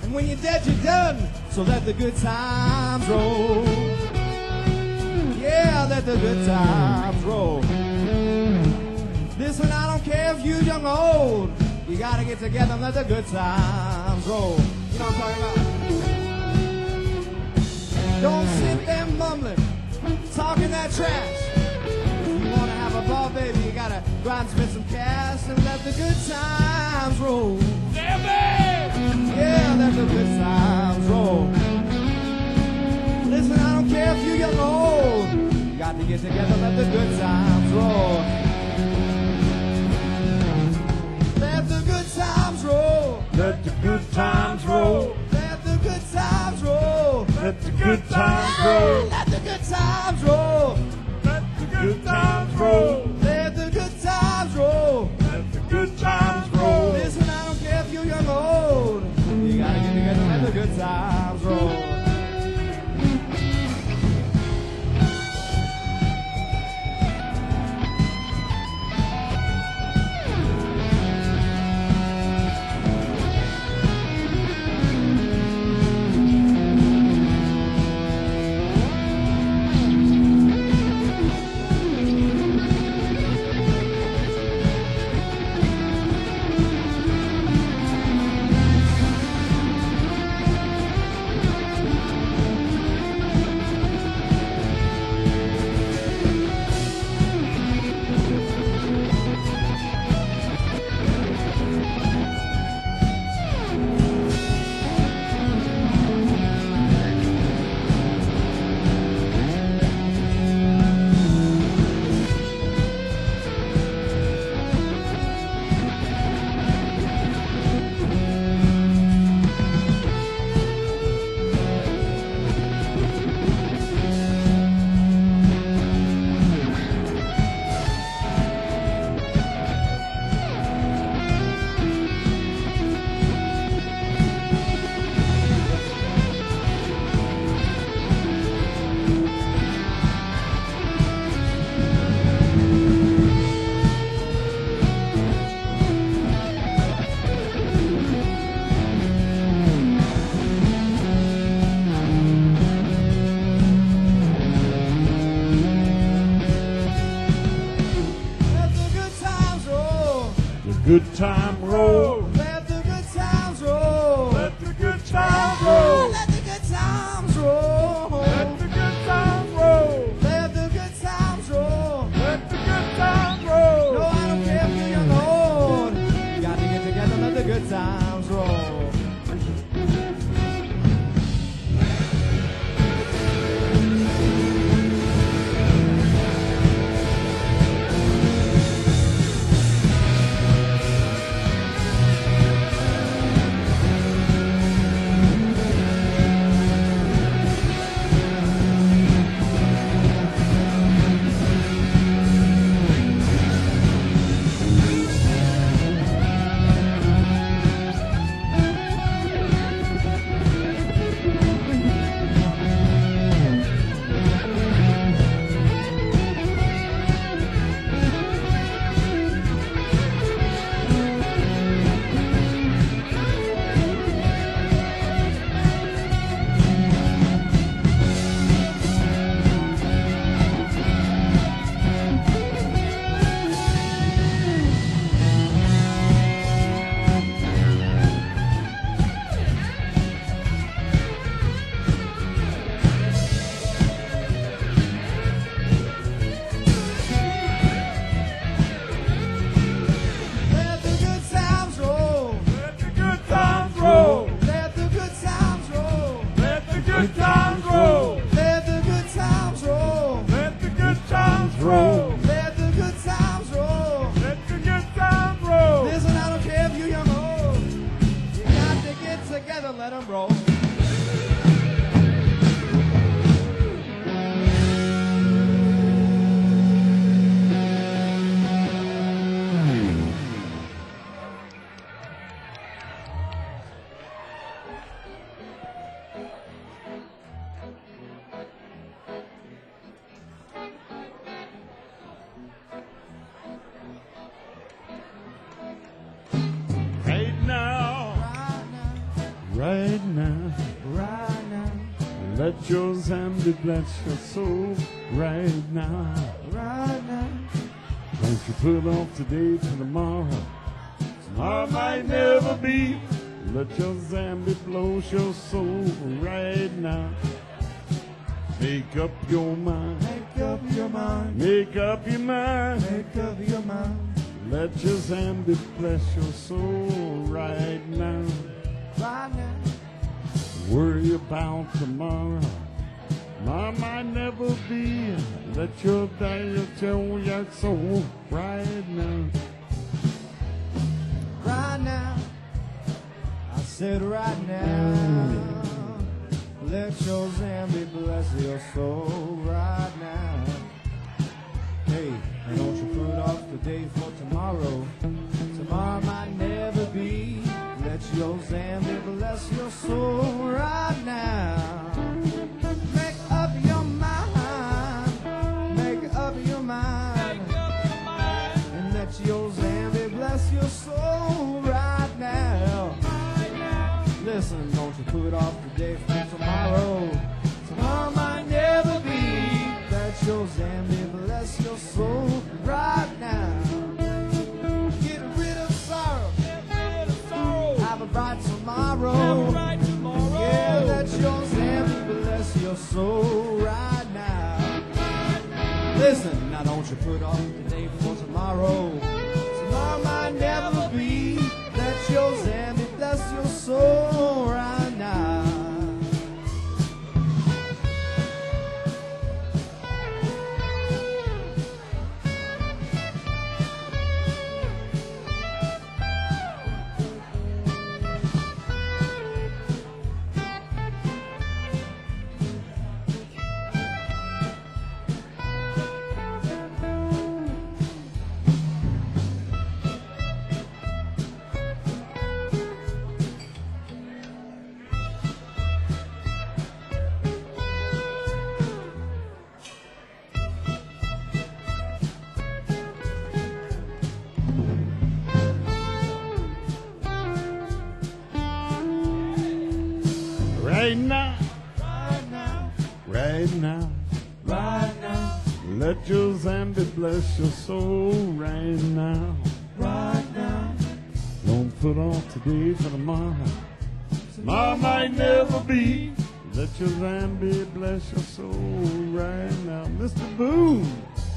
And when you're dead, you're done. So let the good times roll. Yeah, let the good times roll. Listen, I don't care if you're young or old. You gotta get together and let the good times roll. You know what I'm talking about? Don't sit there mumbling, talking that trash. If you wanna have a ball, baby, you gotta go out and spend some cash and let the good times roll. Yeah, let the good times roll. Listen, I don't care if you're young or old. You got to get together and let the good times roll. Let the good times roll. Let the good times roll. Let the good times roll. Let the good times roll. Let the good times roll. Let the good times roll. Let the good times roll. Let the good times roll. Listen, I don't care if you're young or old. You gotta get together and let the good times roll. Good time roll. Let the good times roll. Let the good times roll. Let the good times roll. Let the good times roll. Let the good times roll. Let the good times roll. No, I don't care if you're young or old. You got to get together and let the good times roll. Let your Zombie bless your soul right now. Right now. Don't you put off today for tomorrow. Tomorrow might never be. Let your Zombie blow your soul right now. Make up your mind. Make up your mind. Make up your mind. Make up your mind. Let your Zombie bless your soul right now. Right now. Worry about tomorrow. Mom might never be. Let your diet tell your soul right now. Right now. I said right now. Let your Zombie bless your soul right now. Hey, and don't you put off the day for tomorrow. Tomorrow might never be. Let your Zombie bless your soul right now. Make up your mind. Make up your mind. And let your Zombie bless your soul right now. Listen, don't you put off the day for tomorrow. Tomorrow might never be. Let your Zombie bless your soul right now. Get rid of sorrow. Have a bright tomorrow. Yeah, let your Zombie bless your soul right now. Listen, now don't you put off the day for tomorrow. Tomorrow might never be. Let your Zombie bless your soul right now. Right now, Right now, right now, right now, let your Zombie bless your soul right now. right now. Don't put off today for tomorrow. Tomorrow might never be. Let your Zombie bless your soul right now. Mister Boone.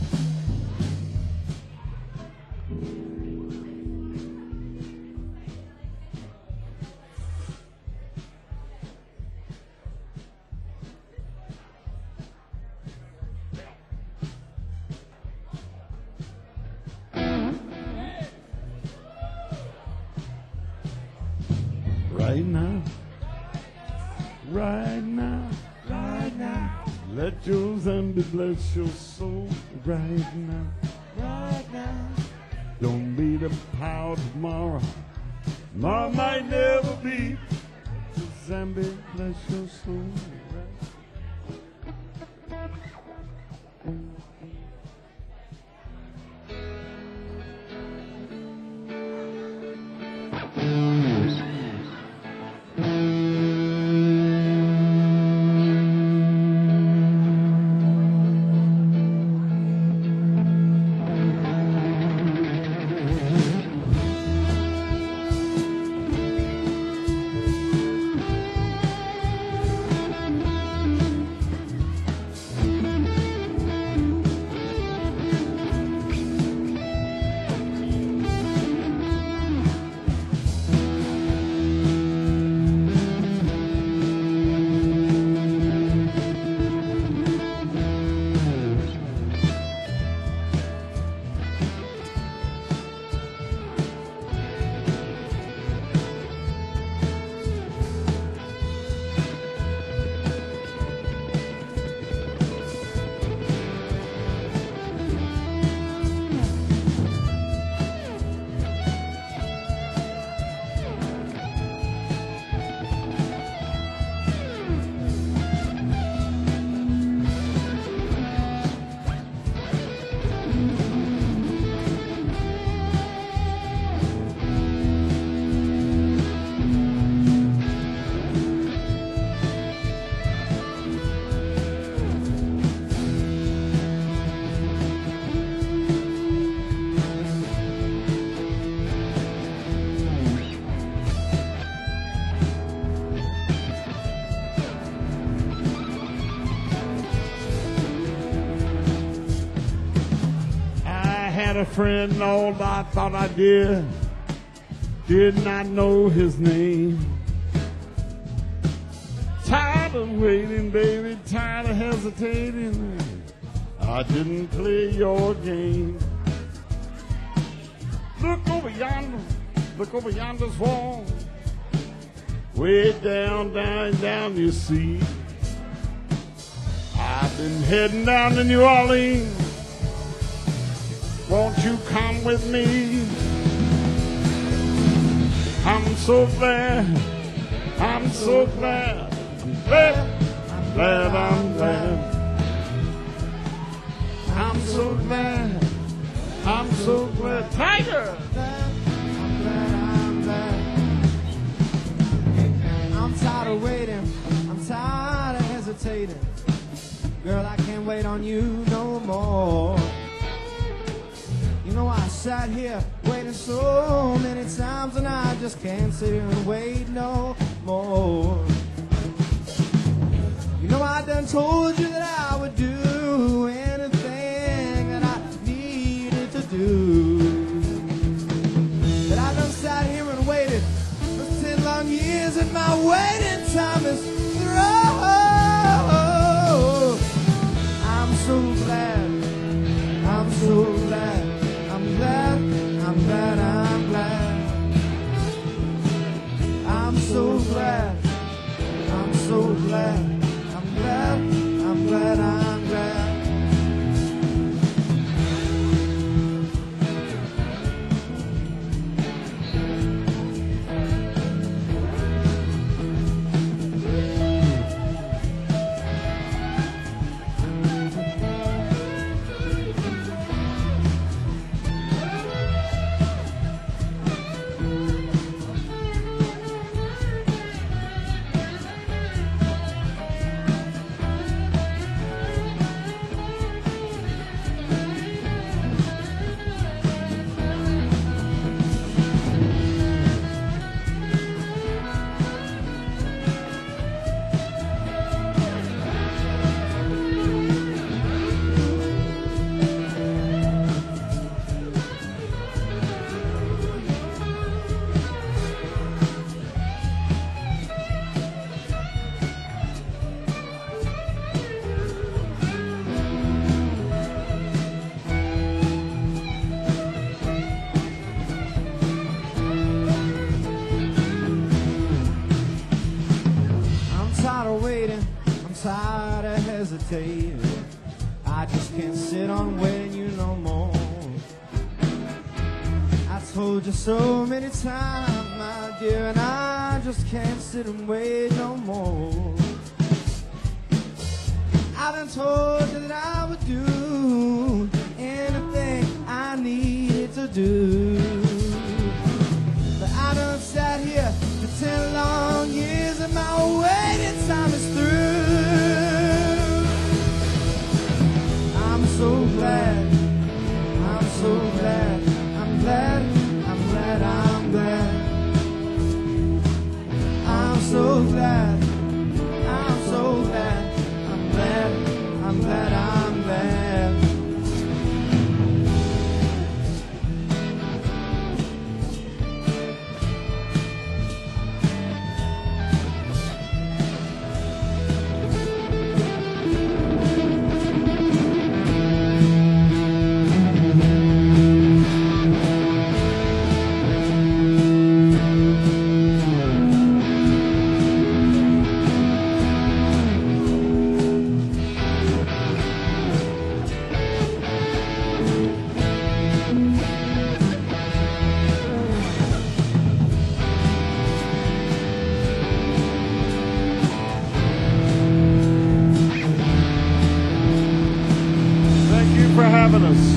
Right now, right now, Right now, let your Zombie bless your soul right now. right now. Don't be the power tomorrow. Tomorrow might never be. Let your Zombie bless your soul right. a friend, no, I thought I did. Did not know his name. Tired of waiting, baby, tired of hesitating. I didn't play your game. Look over yonder, look over yonder's wall. Way down, down, down, you see. I've been heading down to New Orleans. Won't you come with me? I'm so glad, I'm so glad, I'm glad, I'm glad, I'm glad. I'm so glad, I'm so glad. Tiger! I'm glad, I'm glad. I'm tired of waiting, I'm tired of hesitating. Girl, I can't wait on you no more. You know I sat here waiting so many times, and I just can't sit here and wait no more. You know I done told you that I would do anything that I needed to do. But I done sat here and waited for ten long years, and my waiting time is through. I'm so glad, I'm so glad, I'm glad, I'm glad, I'm glad. I'm so glad, I'm so glad, I'm glad, I'm glad, I'm glad. Tired of hesitating. I just can't sit on waiting you no more. I told you so many times, my dear, and I just can't sit and wait no more. I done told you that I would do anything I needed to do. But I done sat here for ten long years, and my waiting time is through. I'm so glad, I'm so glad, I'm glad, I'm glad, I'm glad. I'm so glad, I'm so glad, I'm glad, I'm glad, I'm glad. For having us.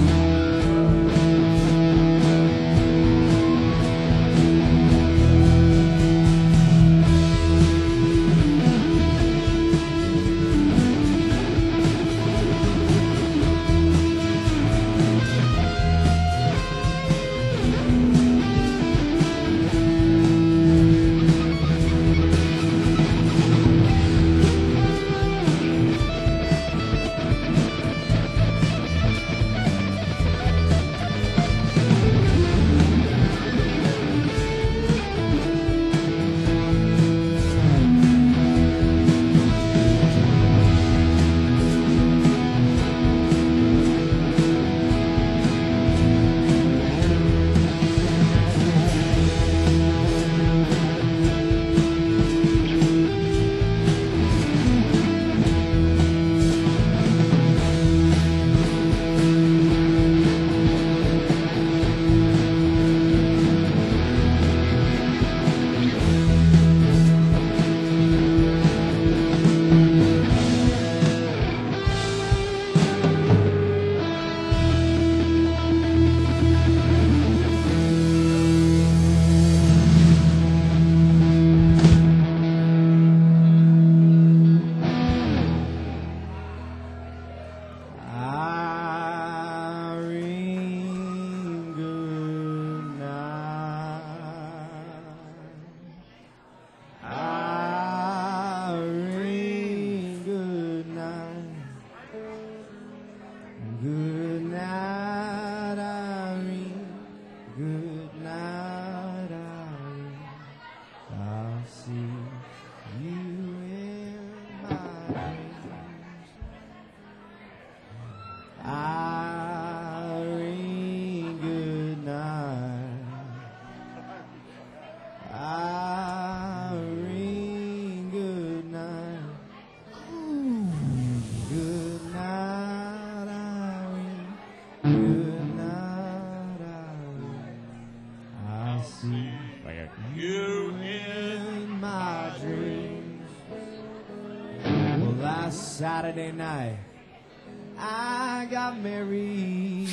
Saturday night, I got married.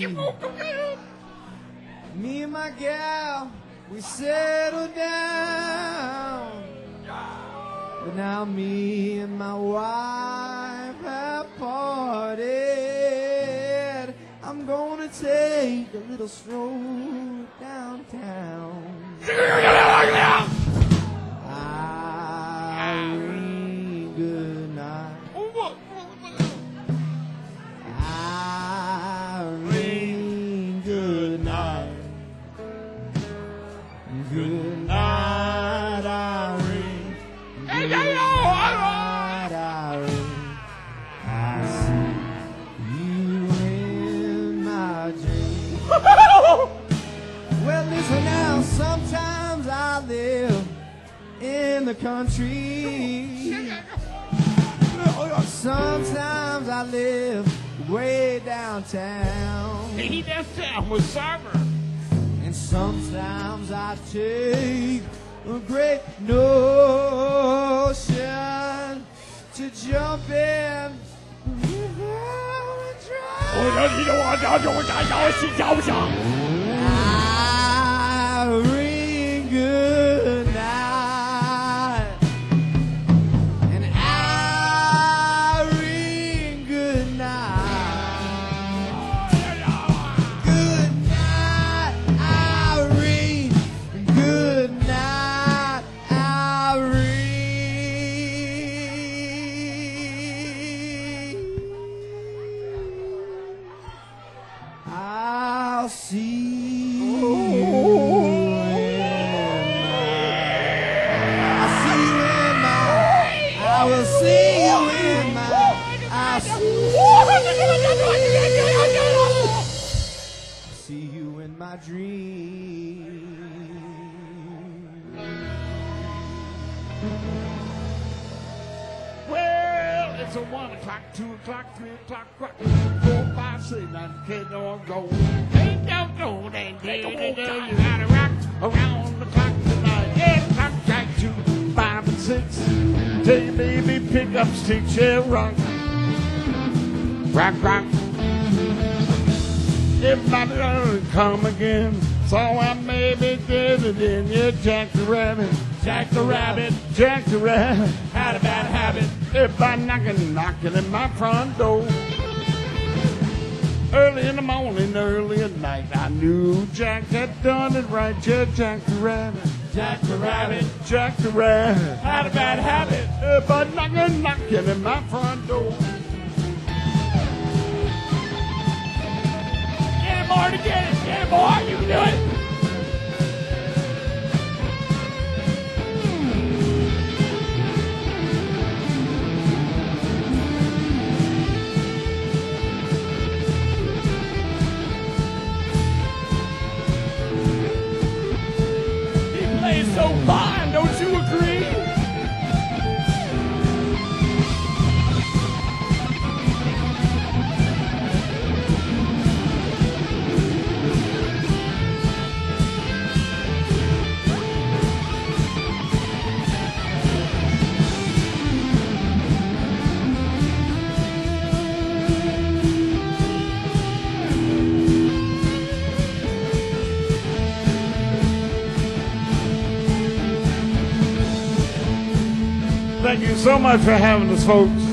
Me and my gal, we settled down. But now me and my wife have parted. I'm gonna take a little stroll downtown. Irene, good night. Irene, good night. Good night, Irene. Good night, Irene. I see you in my dreams. Well, listen now, sometimes I live in the country. Sometimes I live way downtown. He downtown with Cyber. And sometimes I take a great notion to jump in without a try. Irene, good night. And Irene, good night. Good night, Irene. Good night, Irene. I'll see you. I will see you in my, I'll see, see you in my dreams. Well, it's a one o'clock, two o'clock, three o'clock, clock, four, five, six, nine, ten, or go. Ain't no go, ain't no go. You gotta rock around the clock tonight. Eight o'clock, jack, two, five, and six. Tell your baby, pick up sticks, yeah, rock. Rock, rock. Everybody gonna come again. So I maybe did it in, yeah, Jack the Rabbit. Jack the Rabbit, Jack the Rabbit. Had a bad habit. Everybody knocking, knocking at my front door. Early in the morning, early at night, I knew Jack had done it right, yeah, Jack the Rabbit. Jack the Rabbit, Jack the Rabbit, had a bad habit. Everybody knocking, knocking at my front door. Get it, boy, to get it. Get it, boy, you can do it. He plays so fine, don't you agree? Thank you so much for having us, folks.